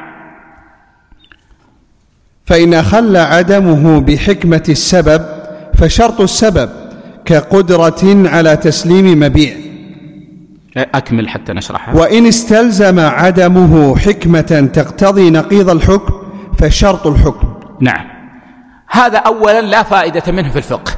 فإن أخل عدمه بحكمة السبب فشرط السبب كقدرة على تسليم مبيع. أكمل حتى نشرحها. وإن استلزم عدمه حكمة تقتضي نقيض الحكم فشرط الحكم. نعم. هذا أولا لا فائدة منه في الفقه.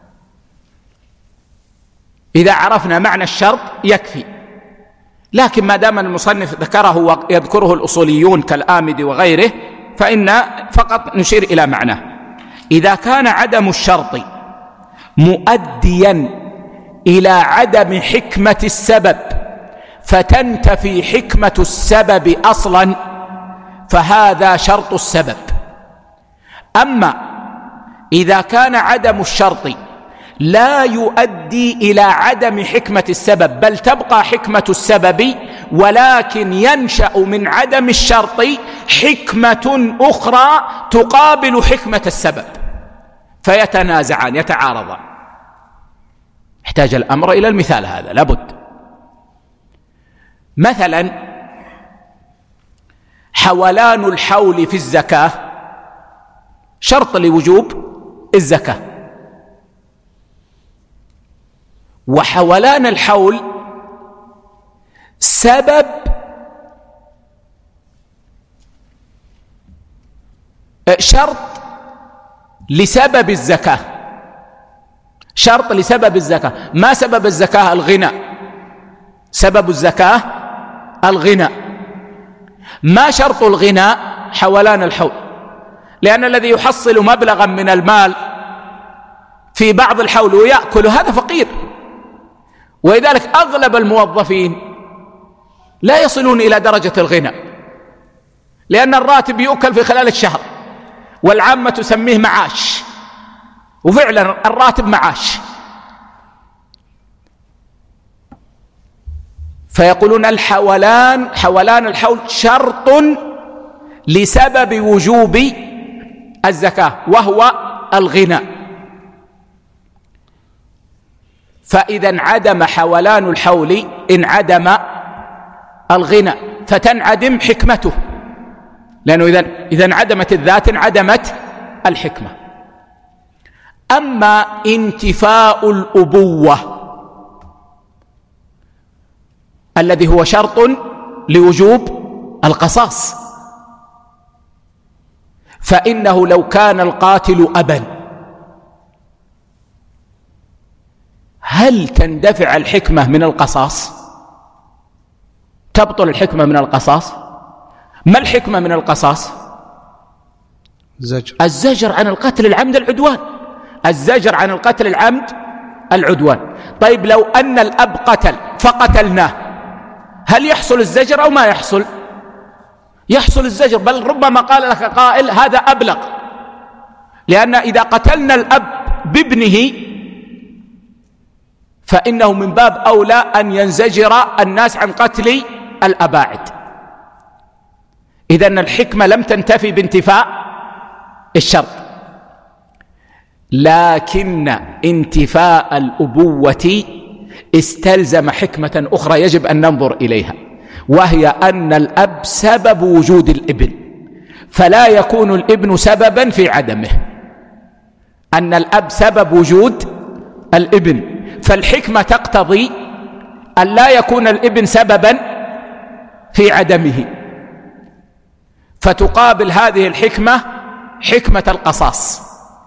إذا عرفنا معنى الشرط يكفي، لكن ما دام المصنف ذكره ويذكره الأصوليون كالآمدي وغيره فإن فقط نشير إلى معناه. إذا كان عدم الشرط مؤديا إلى عدم حكمة السبب فتنتفي حكمة السبب أصلا فهذا شرط السبب. أما إذا كان عدم الشرط لا يؤدي إلى عدم حكمة السبب بل تبقى حكمة السبب، ولكن ينشأ من عدم الشرط حكمة أخرى تقابل حكمة السبب فيتنازعان يتعارضان، احتاج الأمر إلى المثال هذا لابد. مثلا حولان الحول في الزكاة شرط لوجوب الزكاة، وحولان الحول سبب شرط لسبب الزكاة، شرط لسبب الزكاة. ما سبب الزكاة؟ الغنى. سبب الزكاة الغنى. ما شرط الغنى؟ حولان الحول، لأن الذي يحصل مبلغا من المال في بعض الحول ويأكل هذا فقير، ولذلك أغلب الموظفين لا يصلون إلى درجة الغنى، لأن الراتب يؤكل في خلال الشهر، والعامة تسميه معاش، وفعلا الراتب معاش. فيقولون حولان الحول شرط لسبب وجوب الزكاة وهو الغنى. فإذا انعدم حولان الحول انعدم الغنى فتنعدم حكمته، لأنه إذا انعدمت الذات انعدمت الحكمة. أما انتفاء الأبوة الذي هو شرط لوجوب القصاص، فإنه لو كان القاتل أبا هل تندفع الحكمة من القصاص؟ تبطل الحكمة من القصاص؟ ما الحكمة من القصاص؟ الزجر عن القتل العمد العدوان، الزجر عن القتل العمد العدوان. طيب لو أن الأب قتل فقتلناه هل يحصل الزجر أو ما يحصل؟ يحصل الزجر، بل ربما قال لك قائل هذا أبلغ، لأن إذا قتلنا الأب بابنه فإنه من باب أولى أن ينزجر الناس عن قتل الأباعد. إذن الحكمة لم تنتفي بانتفاء الشرط، لكن انتفاء الأبوة استلزم حكمة أخرى يجب أن ننظر إليها، وهي أن الأب سبب وجود الابن، فلا يكون الابن سببا في عدمه، أن الأب سبب وجود الابن، فالحكمة تقتضي أن لا يكون الابن سببا في عدمه، فتقابل هذه الحكمة حكمة القصاص،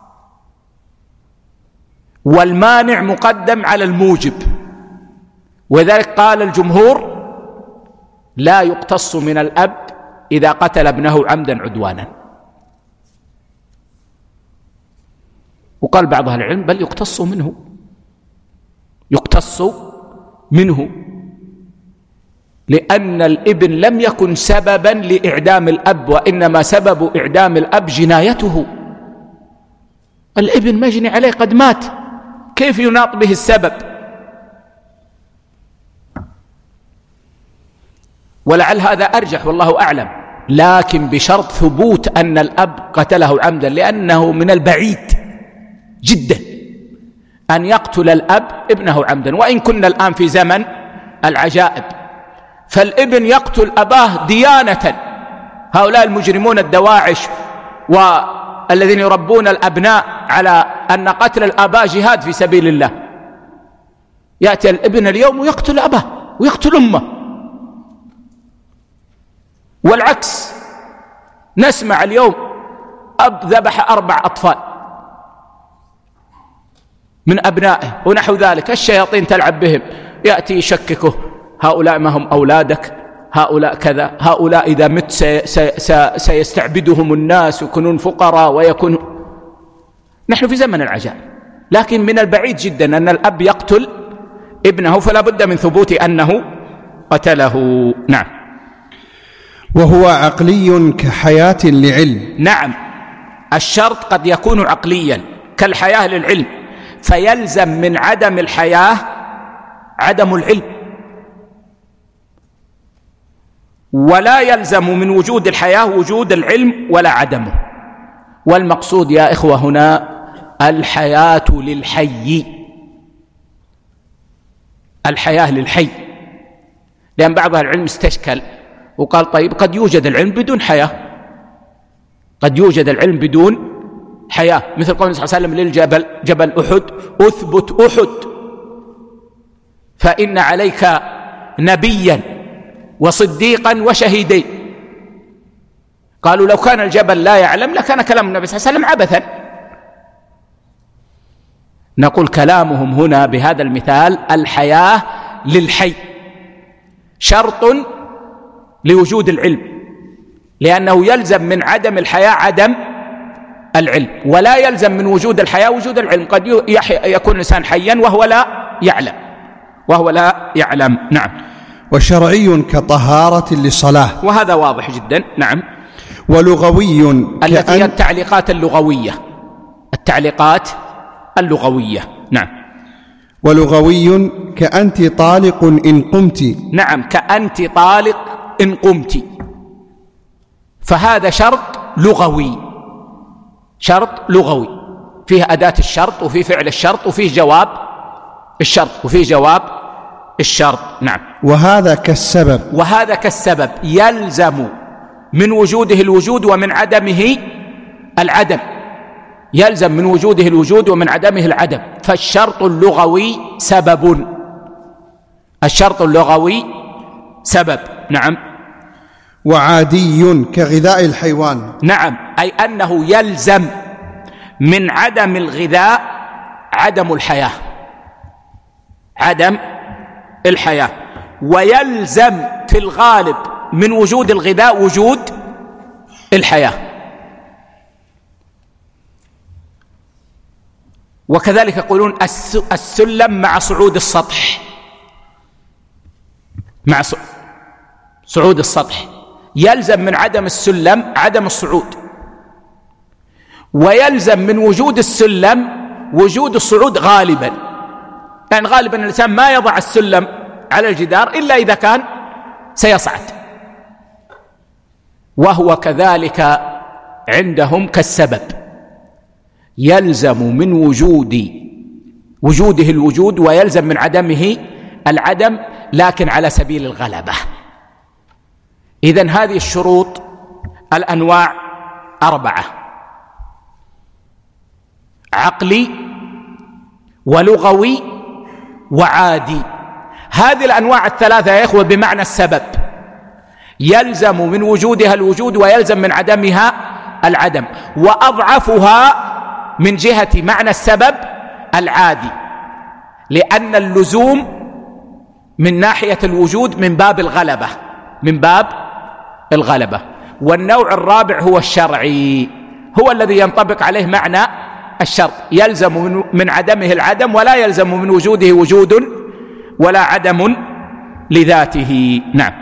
والمانع مقدم على الموجب. وذلك قال الجمهور لا يقتص من الأب إذا قتل ابنه عمدا عدوانا. وقال بعض أهل العلم بل يقتص منه لأن الابن لم يكن سببا لإعدام الأب، وإنما سبب إعدام الأب جنايته. الابن مجني عليه قد مات، كيف يناط به السبب؟ ولعل هذا أرجح والله أعلم، لكن بشرط ثبوت أن الأب قتله عمدا، لأنه من البعيد جدا أن يقتل الأب ابنه عمدا. وإن كنا الآن في زمن العجائب، فالابن يقتل أباه ديانة. هؤلاء المجرمون الدواعش والذين يربون الأبناء على أن قتل الآباء جهاد في سبيل الله، يأتي الابن اليوم ويقتل أباه ويقتل أمه. والعكس، نسمع اليوم أب ذبح 4 أطفال من أبنائه ونحو ذلك، الشياطين تلعب بهم، يأتي يشككه، هؤلاء ما هم أولادك، هؤلاء كذا، هؤلاء إذا مت سيستعبدهم الناس ويكونون فقراء ويكونوا. نحن في زمن العجائب، لكن من البعيد جدا أن الأب يقتل ابنه، فلا بد من ثبوت أنه قتله. نعم. وهو عقلي كحياة لعلم. نعم، الشرط قد يكون عقليا كالحياة للعلم، فيلزم من عدم الحياة عدم العلم، ولا يلزم من وجود الحياة وجود العلم ولا عدمه. والمقصود يا إخوة هنا الحياة للحي، الحياة للحي، لأن بعض العلم استشكل وقال طيب قد يوجد العلم بدون حياة، قد يوجد العلم بدون حياة، مثل قول النبي صلى الله عليه وسلم للجبل، جبل أحد، أثبت أحد فإن عليك نبيا وصديقا وشهيدين. قالوا لو كان الجبل لا يعلم لكان كلام النبي صلى الله عليه وسلم عبثا. نقول كلامهم هنا بهذا المثال الحياة للحي شرط لوجود العلم، لأنه يلزم من عدم الحياة عدم العلم، ولا يلزم من وجود الحياة وجود العلم. قد يكون الإنسان حيا وهو لا يعلم. نعم. وشرعي كطهارة للصلاة، وهذا واضح جدا. نعم. ولغوي التي هي التعليقات اللغوية. نعم. ولغوي كأنت طالق إن قمت. نعم، كأنت طالق إن قمت، فهذا شرط لغوي فيه أداة الشرط وفيه فعل الشرط وفيه جواب الشرط. نعم. وهذا كالسبب يلزم من وجوده الوجود ومن عدمه العدم، يلزم من وجوده الوجود ومن عدمه العدم. فالشرط اللغوي سبب. نعم. وعادي كغذاء الحيوان. نعم، أي أنه يلزم من عدم الغذاء عدم الحياة، ويلزم في الغالب من وجود الغذاء وجود الحياة. وكذلك يقولون السلم مع صعود السطح، مع صعود السطح يلزم من عدم السلم عدم الصعود، ويلزم من وجود السلم وجود الصعود غالبا، يعني غالبا الإنسان ما يضع السلم على الجدار إلا إذا كان سيصعد. وهو كذلك عندهم كالسبب، يلزم من وجوده الوجود ويلزم من عدمه العدم، لكن على سبيل الغلبة. إذن هذه الشروط الأنواع 4: عقلي ولغوي وعادي. هذه الأنواع الثلاثة يا إخوة بمعنى السبب، يلزم من وجودها الوجود ويلزم من عدمها العدم. وأضعفها من جهة معنى السبب العادي، لأن اللزوم من ناحية الوجود من باب الغلبة، والنوع الرابع هو الشرعي، هو الذي ينطبق عليه معنى الشرط، يلزم من عدمه العدم ولا يلزم من وجوده وجود ولا عدم لذاته. نعم.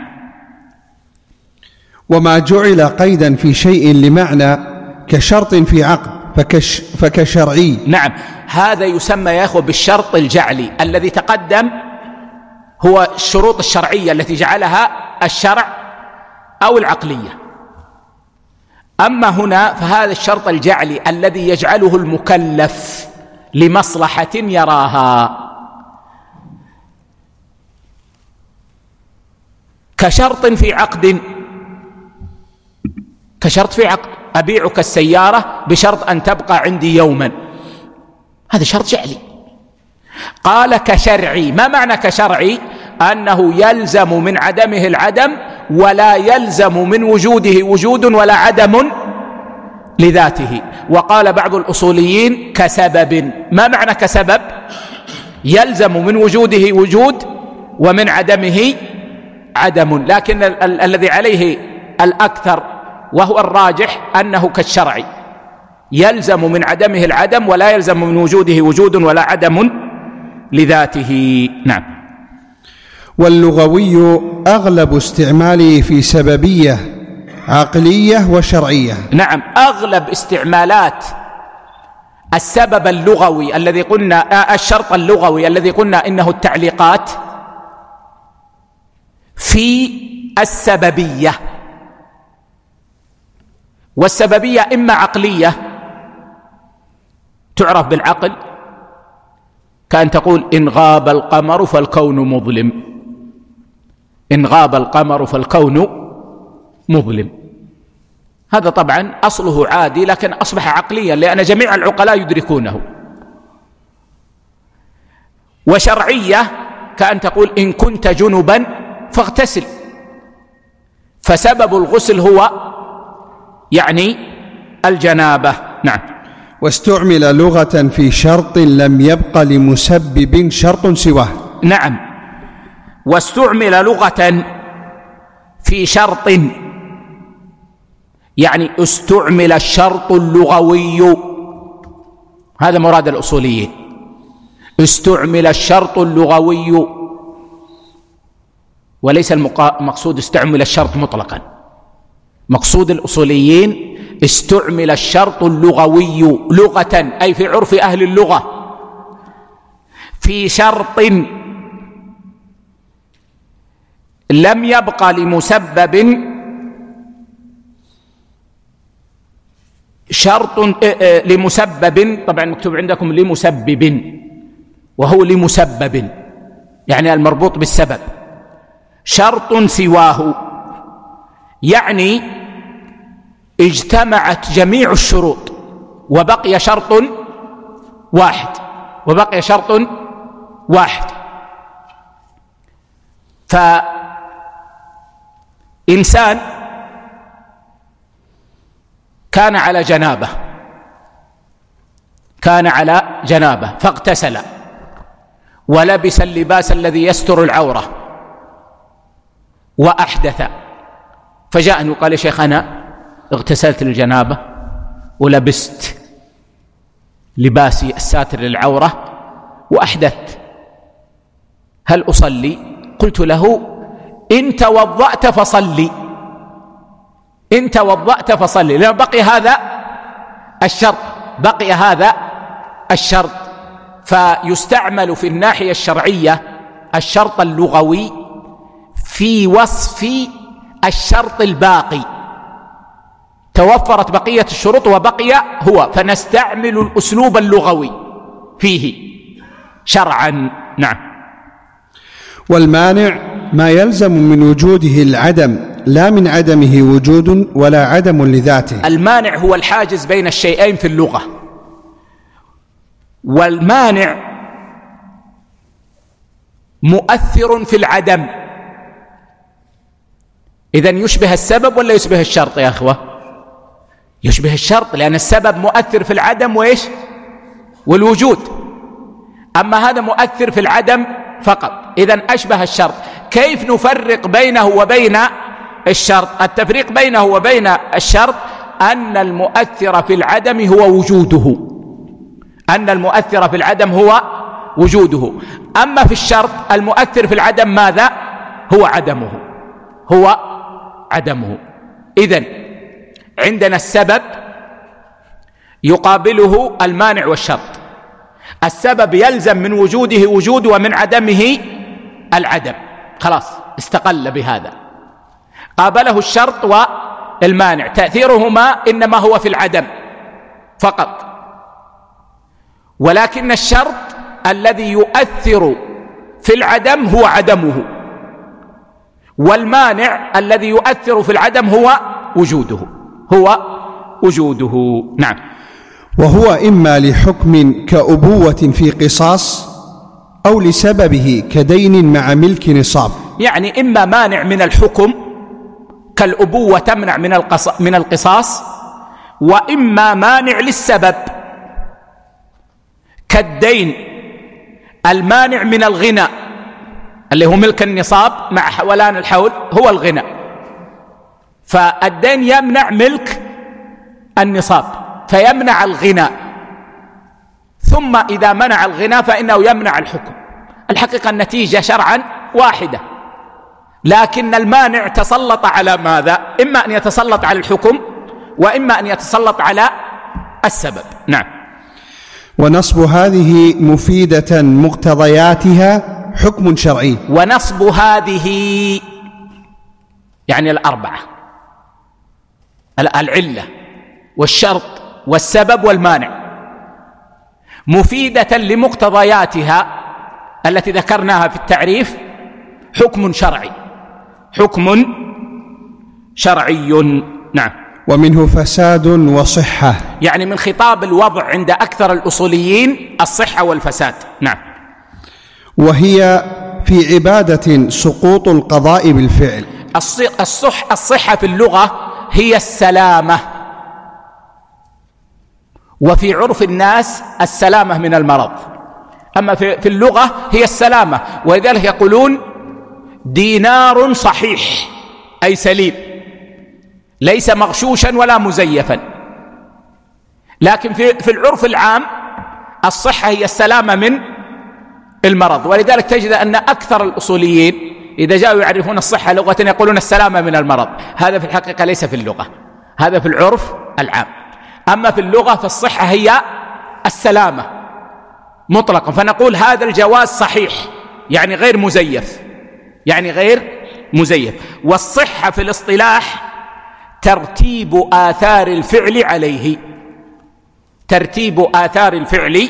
وما جعل قيدا في شيء لمعنى كشرط في عقد فكشرعي. نعم، هذا يسمى يا أخوة بالشرط الجعلي. الذي تقدم هو الشروط الشرعية التي جعلها الشرع أو العقلية. أما هنا فهذا الشرط الجعلي الذي يجعله المكلف لمصلحة يراها، كشرط في عقد، كشرط في عقد، أبيعك السيارة بشرط أن تبقى عندي يوما، هذا شرط جعلي. قال كشرعي، ما معنى كشرعي؟ أنه يلزم من عدمه العدم ولا يلزم من وجوده وجود ولا عدم لذاته. وقال بعض الأصوليين كسبب. ما معنى كسبب؟ يلزم من وجوده وجود ومن عدمه عدم، لكن الذي عليه الأكثر وهو الراجح أنه كالشرع، يلزم من عدمه العدم ولا يلزم من وجوده وجود ولا عدم لذاته. نعم. واللغوي أغلب استعماله في سببية عقلية وشرعية. نعم، أغلب استعمالات السبب اللغوي الذي قلنا، الشرط اللغوي الذي قلنا إنه التعليقات، في السببية. والسببية إما عقلية تعرف بالعقل، كأن تقول إن غاب القمر فالكون مظلم، إن غاب القمر فالكون مظلم. هذا طبعا أصله عادي لكن أصبح عقليا لأن جميع العقلاء يدركونه. وشرعية كأن تقول إن كنت جنبا فاغتسل، فسبب الغسل هو يعني الجنابة. نعم. واستعمل لغة في شرط لم يبق لمسبب شرط سواه. نعم، واستعمل لغة في شرط، يعني استعمل الشرط اللغوي، هذا مراد الأصوليين، استعمل الشرط اللغوي، وليس المقصود استعمل الشرط مطلقا. مقصود الأصوليين استعمل الشرط اللغوي لغة، أي في عرف أهل اللغة، في شرط لم يبقى لمسبب شرط، لمسبب، طبعا مكتوب عندكم لمسبب وهو لمسبب يعني المربوط بالسبب، شرط سواه، يعني اجتمعت جميع الشروط وبقي شرط واحد، وبقي شرط واحد. فإنسان كان على جنابه، كان على جنابه فاغتسل ولبس اللباس الذي يستر العورة وأحدث، فجاءني وقال يا شيخ أنا اغتسلت للجنابة ولبست لباسي الساتر للعورة وأحدثت، هل أصلي؟ قلت له إن توضأت فصلي، إن توضأت فصلي، لأن بقي هذا الشرط، بقي هذا الشرط. فيستعمل في الناحية الشرعية الشرط اللغوي في وصف الشرط الباقي، توفرت بقية الشروط وبقي هو، فنستعمل الأسلوب اللغوي فيه شرعا. نعم. والمانع ما يلزم من وجوده العدم لا من عدمه وجود ولا عدم لذاته. المانع هو الحاجز بين الشيئين في اللغة، والمانع مؤثر في العدم، إذن يشبه السبب ولا يشبه الشرط يا أخوة؟ يشبه الشرط، لأن السبب مؤثر في العدم وإيش؟ والوجود، أما هذا مؤثر في العدم فقط، إذن أشبه الشرط. كيف نفرق بينه وبين الشرط. التفريق بينه وبين الشرط أن المؤثر في العدم هو وجوده، أن المؤثر في العدم هو وجوده. أما في الشرط المؤثر في العدم ماذا؟ هو عدمه، هو عدمه. إذن عندنا السبب يقابله المانع والشرط. السبب يلزم من وجوده وجود ومن عدمه العدم، خلاص استقل بهذا. قابله الشرط والمانع، تأثيرهما إنما هو في العدم فقط، ولكن الشرط الذي يؤثر في العدم هو عدمه، والمانع الذي يؤثر في العدم هو وجوده، هو وجوده. نعم. وهو إما لحكم كأبوة في قصاص أو لسببه كدين مع ملك نصاب. يعني إما مانع من الحكم كالأبوة تمنع من القصاص، وإما مانع للسبب كالدين المانع من الغنى اللي هو ملك النصاب مع حولان الحول هو الغنى. فالدين يمنع ملك النصاب فيمنع الغنى، ثم إذا منع الغنى فإنه يمنع الحكم. الحقيقة النتيجة شرعا واحدة، لكن المانع تسلط على ماذا؟ إما أن يتسلط على الحكم وإما أن يتسلط على السبب. نعم. ونصب هذه مفيدة مقتضياتها حكم شرعي. ونصب هذه يعني الأربعة، العلة والشرط والسبب والمانع، مفيدة لمقتضياتها التي ذكرناها في التعريف حكم شرعي، حكم شرعي. نعم. ومنه فساد وصحة، يعني من خطاب الوضع عند أكثر الأصوليين الصحة والفساد. نعم. وهي في عبادة سقوط القضاء بالفعل. الصحة في اللغة هي السلامة، وفي عرف الناس السلامة من المرض، أما في اللغة هي السلامة. ولذلك يقولون دينار صحيح أي سليم، ليس مغشوشا ولا مزيفا. لكن في العرف العام الصحة هي السلامة من المرض، ولذلك تجد أن أكثر الأصوليين إذا جاءوا يعرفون الصحة لغة يقولون السلامة من المرض. هذا في الحقيقة ليس في اللغة، هذا في العرف العام. أما في اللغة فالصحة هي السلامة مطلقا، فنقول هذا الجواز صحيح يعني غير مزيف، يعني غير مزيف. والصحة في الاصطلاح ترتيب آثار الفعل عليه، ترتيب آثار الفعل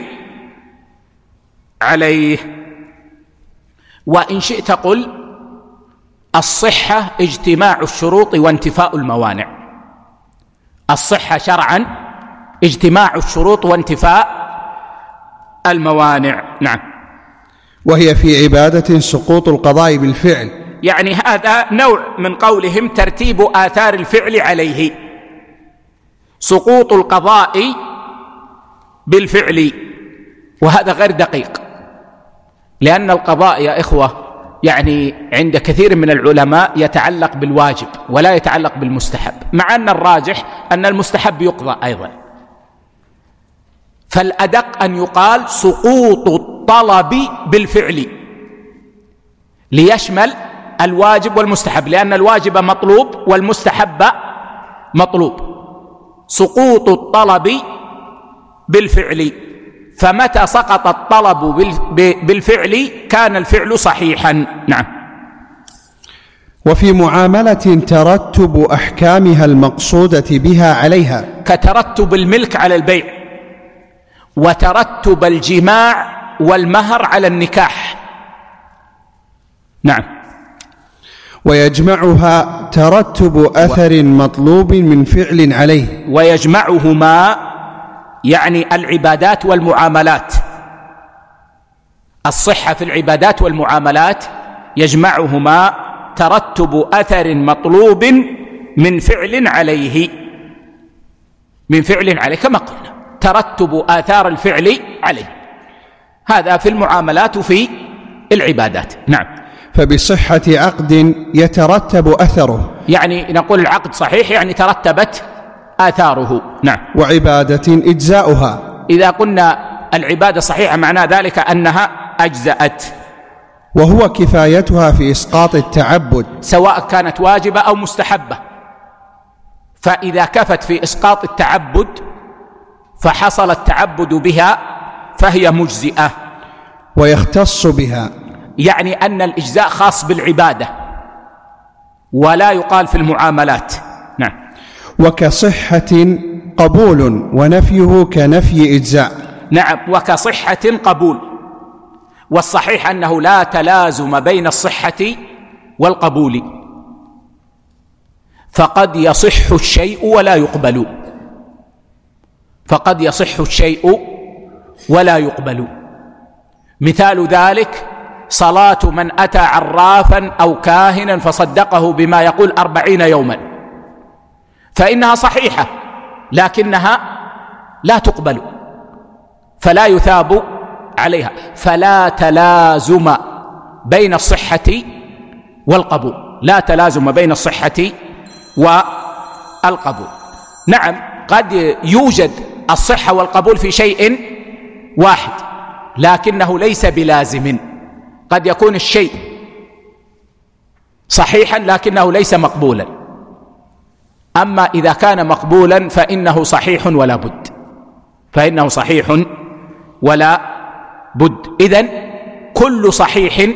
عليه. وإن شئت قل الصحة اجتماع الشروط وانتفاء الموانع. الصحة شرعا اجتماع الشروط وانتفاء الموانع. نعم. وهي في عبادة سقوط القضاء بالفعل، يعني هذا نوع من قولهم ترتيب آثار الفعل عليه، سقوط القضاء بالفعل، وهذا غير دقيق، لأن القضاء يا إخوة يعني عند كثير من العلماء يتعلق بالواجب ولا يتعلق بالمستحب، مع أن الراجح أن المستحب يقضى أيضا. فالأدق أن يقال سقوط الطلب بالفعل ليشمل الواجب والمستحب، لأن الواجب مطلوب والمستحب مطلوب. سقوط الطلب بالفعل، فمتى سقط الطلب بالفعل كان الفعل صحيحا. نعم. وفي معاملة ترتب أحكامها المقصودة بها عليها، كترتب الملك على البيع، وترتب الجماع والمهر على النكاح. نعم. ويجمعها ترتب أثر مطلوب من فعل عليه. ويجمعهما يعني العبادات والمعاملات، الصحة في العبادات والمعاملات يجمعهما ترتب أثر مطلوب من فعل عليه، من فعل عليه، كما قلنا ترتب آثار الفعل عليه، هذا في المعاملات وفي العبادات. نعم. فبصحة عقد يترتب أثره، يعني نقول العقد صحيح يعني ترتبت آثاره. نعم. وعبادة إجزاؤها، إذا قلنا العبادة صحيحة معنى ذلك أنها أجزأت. وهو كفايتها في إسقاط التعبد سواء كانت واجبة أو مستحبة، فإذا كفت في إسقاط التعبد فحصل التعبد بها فهي مجزئة. ويختص بها، يعني أن الإجزاء خاص بالعبادة ولا يقال في المعاملات. نعم. وكصحة قبول ونفيه كنفي إجزاء. نعم، وكصحة قبول، والصحيح أنه لا تلازم بين الصحة والقبول، فقد يصح الشيء ولا يقبل، فقد يصح الشيء ولا يقبل. مثال ذلك صلاة من أتى عرافا أو كاهنا فصدقه بما يقول 40 يوما، فإنها صحيحة لكنها لا تقبل فلا يثاب عليها، فلا تلازم بين الصحة والقبول، لا تلازم بين الصحة والقبول. نعم، قد يوجد الصحة والقبول في شيء واحد لكنه ليس بلازم، قد يكون الشيء صحيحا لكنه ليس مقبولا، أما إذا كان مقبولا فإنه صحيح ولا بد، فإنه صحيح ولا بد. إذن كل صحيح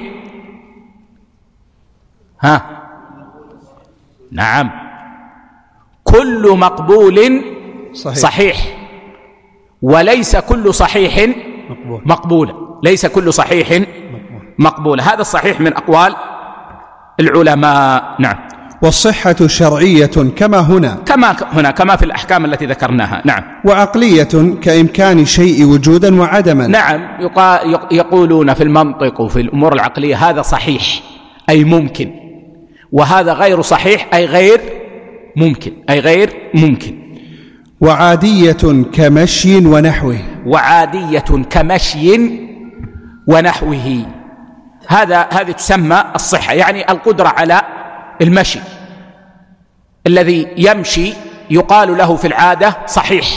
نعم، كل مقبول صحيح وليس كل صحيح مقبولا، ليس كل صحيح مقبولا. هذا الصحيح من أقوال العلماء. نعم. والصحة شرعية كما هنا، كما في الأحكام التي ذكرناها. نعم. وعقلية كإمكان الشيء وجودا وعدما. نعم، يقولون في المنطق وفي الأمور العقلية هذا صحيح أي ممكن، وهذا غير صحيح أي غير ممكن، أي غير ممكن. وعادية كمشي ونحوه، وعادية كمشي ونحوه، هذه تسمى الصحة، يعني القدرة على المشي. الذي يمشي يقال له في العادة صحيح،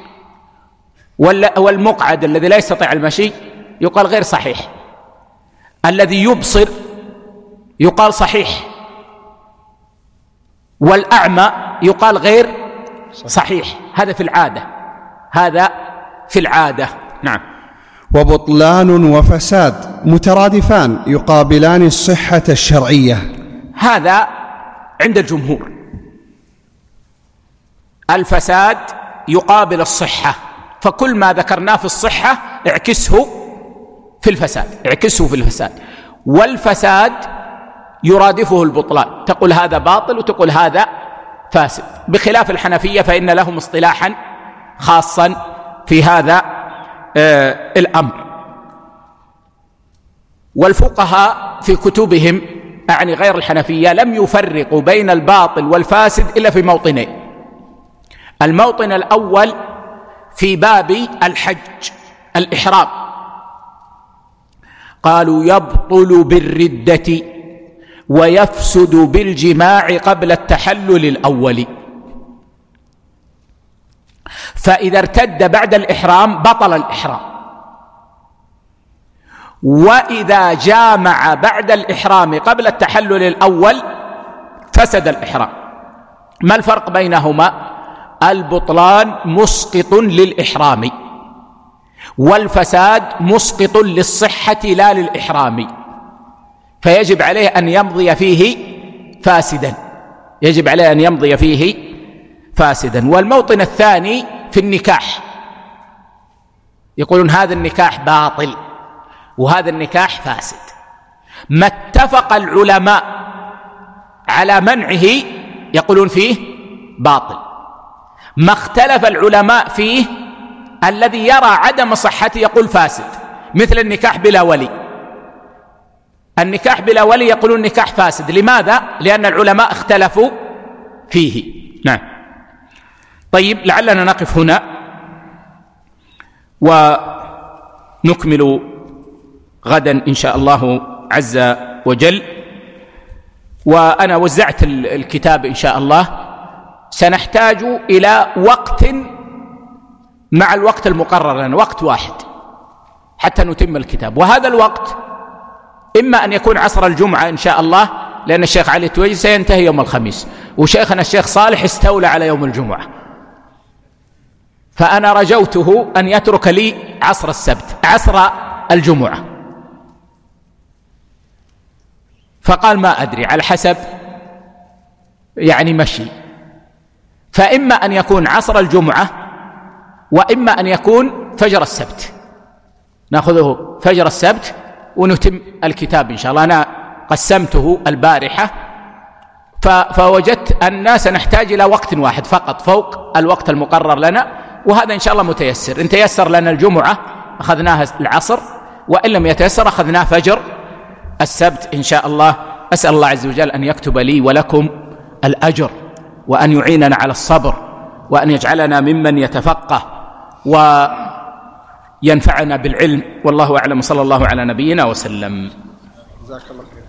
والمقعد الذي لا يستطيع المشي يقال غير صحيح. الذي يبصر يقال صحيح، والأعمى يقال غير صحيح. هذا في العادة، هذا في العادة. نعم. وبطلان وفساد مترادفان يقابلان الصحة الشرعية، هذا عند الجمهور. الفساد يقابل الصحة، فكل ما ذكرناه في الصحة اعكسه في الفساد، اعكسه في الفساد. والفساد يرادفه البطلان، تقول هذا باطل وتقول هذا فاسد، بخلاف الحنفية فإن لهم اصطلاحا خاصا في هذا الأمر. والفقهاء في كتبهم أعني غير الحنفية لم يفرقوا بين الباطل والفاسد إلا في موطنين. الموطن الأول في باب الحج الإحرام، قالوا يبطل بالردة ويفسد بالجماع قبل التحلل الأول، فإذا ارتد بعد الإحرام بطل الإحرام، وإذا جامع بعد الإحرام قبل التحلل الأول فسد الإحرام. ما الفرق بينهما؟ البطلان مسقط للإحرام، والفساد مسقط للصحة لا للإحرام، فيجب عليه أن يمضي فيه فاسدا، يجب عليه أن يمضي فيه فاسدا. والموطن الثاني في النكاح، يقولون هذا النكاح باطل وهذا النكاح فاسد، ما اتفق العلماء على منعه يقولون فيه باطل، ما اختلف العلماء فيه الذي يرى عدم صحته يقول فاسد، مثل النكاح بلا ولي. النكاح بلا ولي يقولون نكاح فاسد، لماذا؟ لأن العلماء اختلفوا فيه. نعم. طيب، لعلنا نقف هنا ونكمل غدا إن شاء الله عز وجل. وأنا وزعت الكتاب إن شاء الله. سنحتاج إلى وقت مع الوقت المقرر لنا، وقت واحد حتى نتم الكتاب، وهذا الوقت إما أن يكون عصر الجمعة إن شاء الله، لأن الشيخ علي التويجي سينتهي يوم الخميس، وشيخنا الشيخ صالح استولى على يوم الجمعة، فأنا رجوته أن يترك لي عصر الجمعة، فقال ما أدري، على حسب يعني مشي، فإما أن يكون عصر الجمعة وإما أن يكون فجر السبت، نأخذه فجر السبت ونتم الكتاب إن شاء الله. أنا قسمته البارحة فوجدت أن سنحتاج إلى وقت واحد فقط فوق الوقت المقرر لنا، وهذا إن شاء الله متيسر. إن تيسر لنا الجمعة أخذناها العصر، وإن لم يتيسر أخذناه فجر السبت إن شاء الله. أسأل الله عز وجل أن يكتب لي ولكم الأجر، وأن يعيننا على الصبر، وأن يجعلنا ممن يتفقه وينفعنا بالعلم. والله أعلم، صلى الله على نبينا وسلم. جزاك الله خير.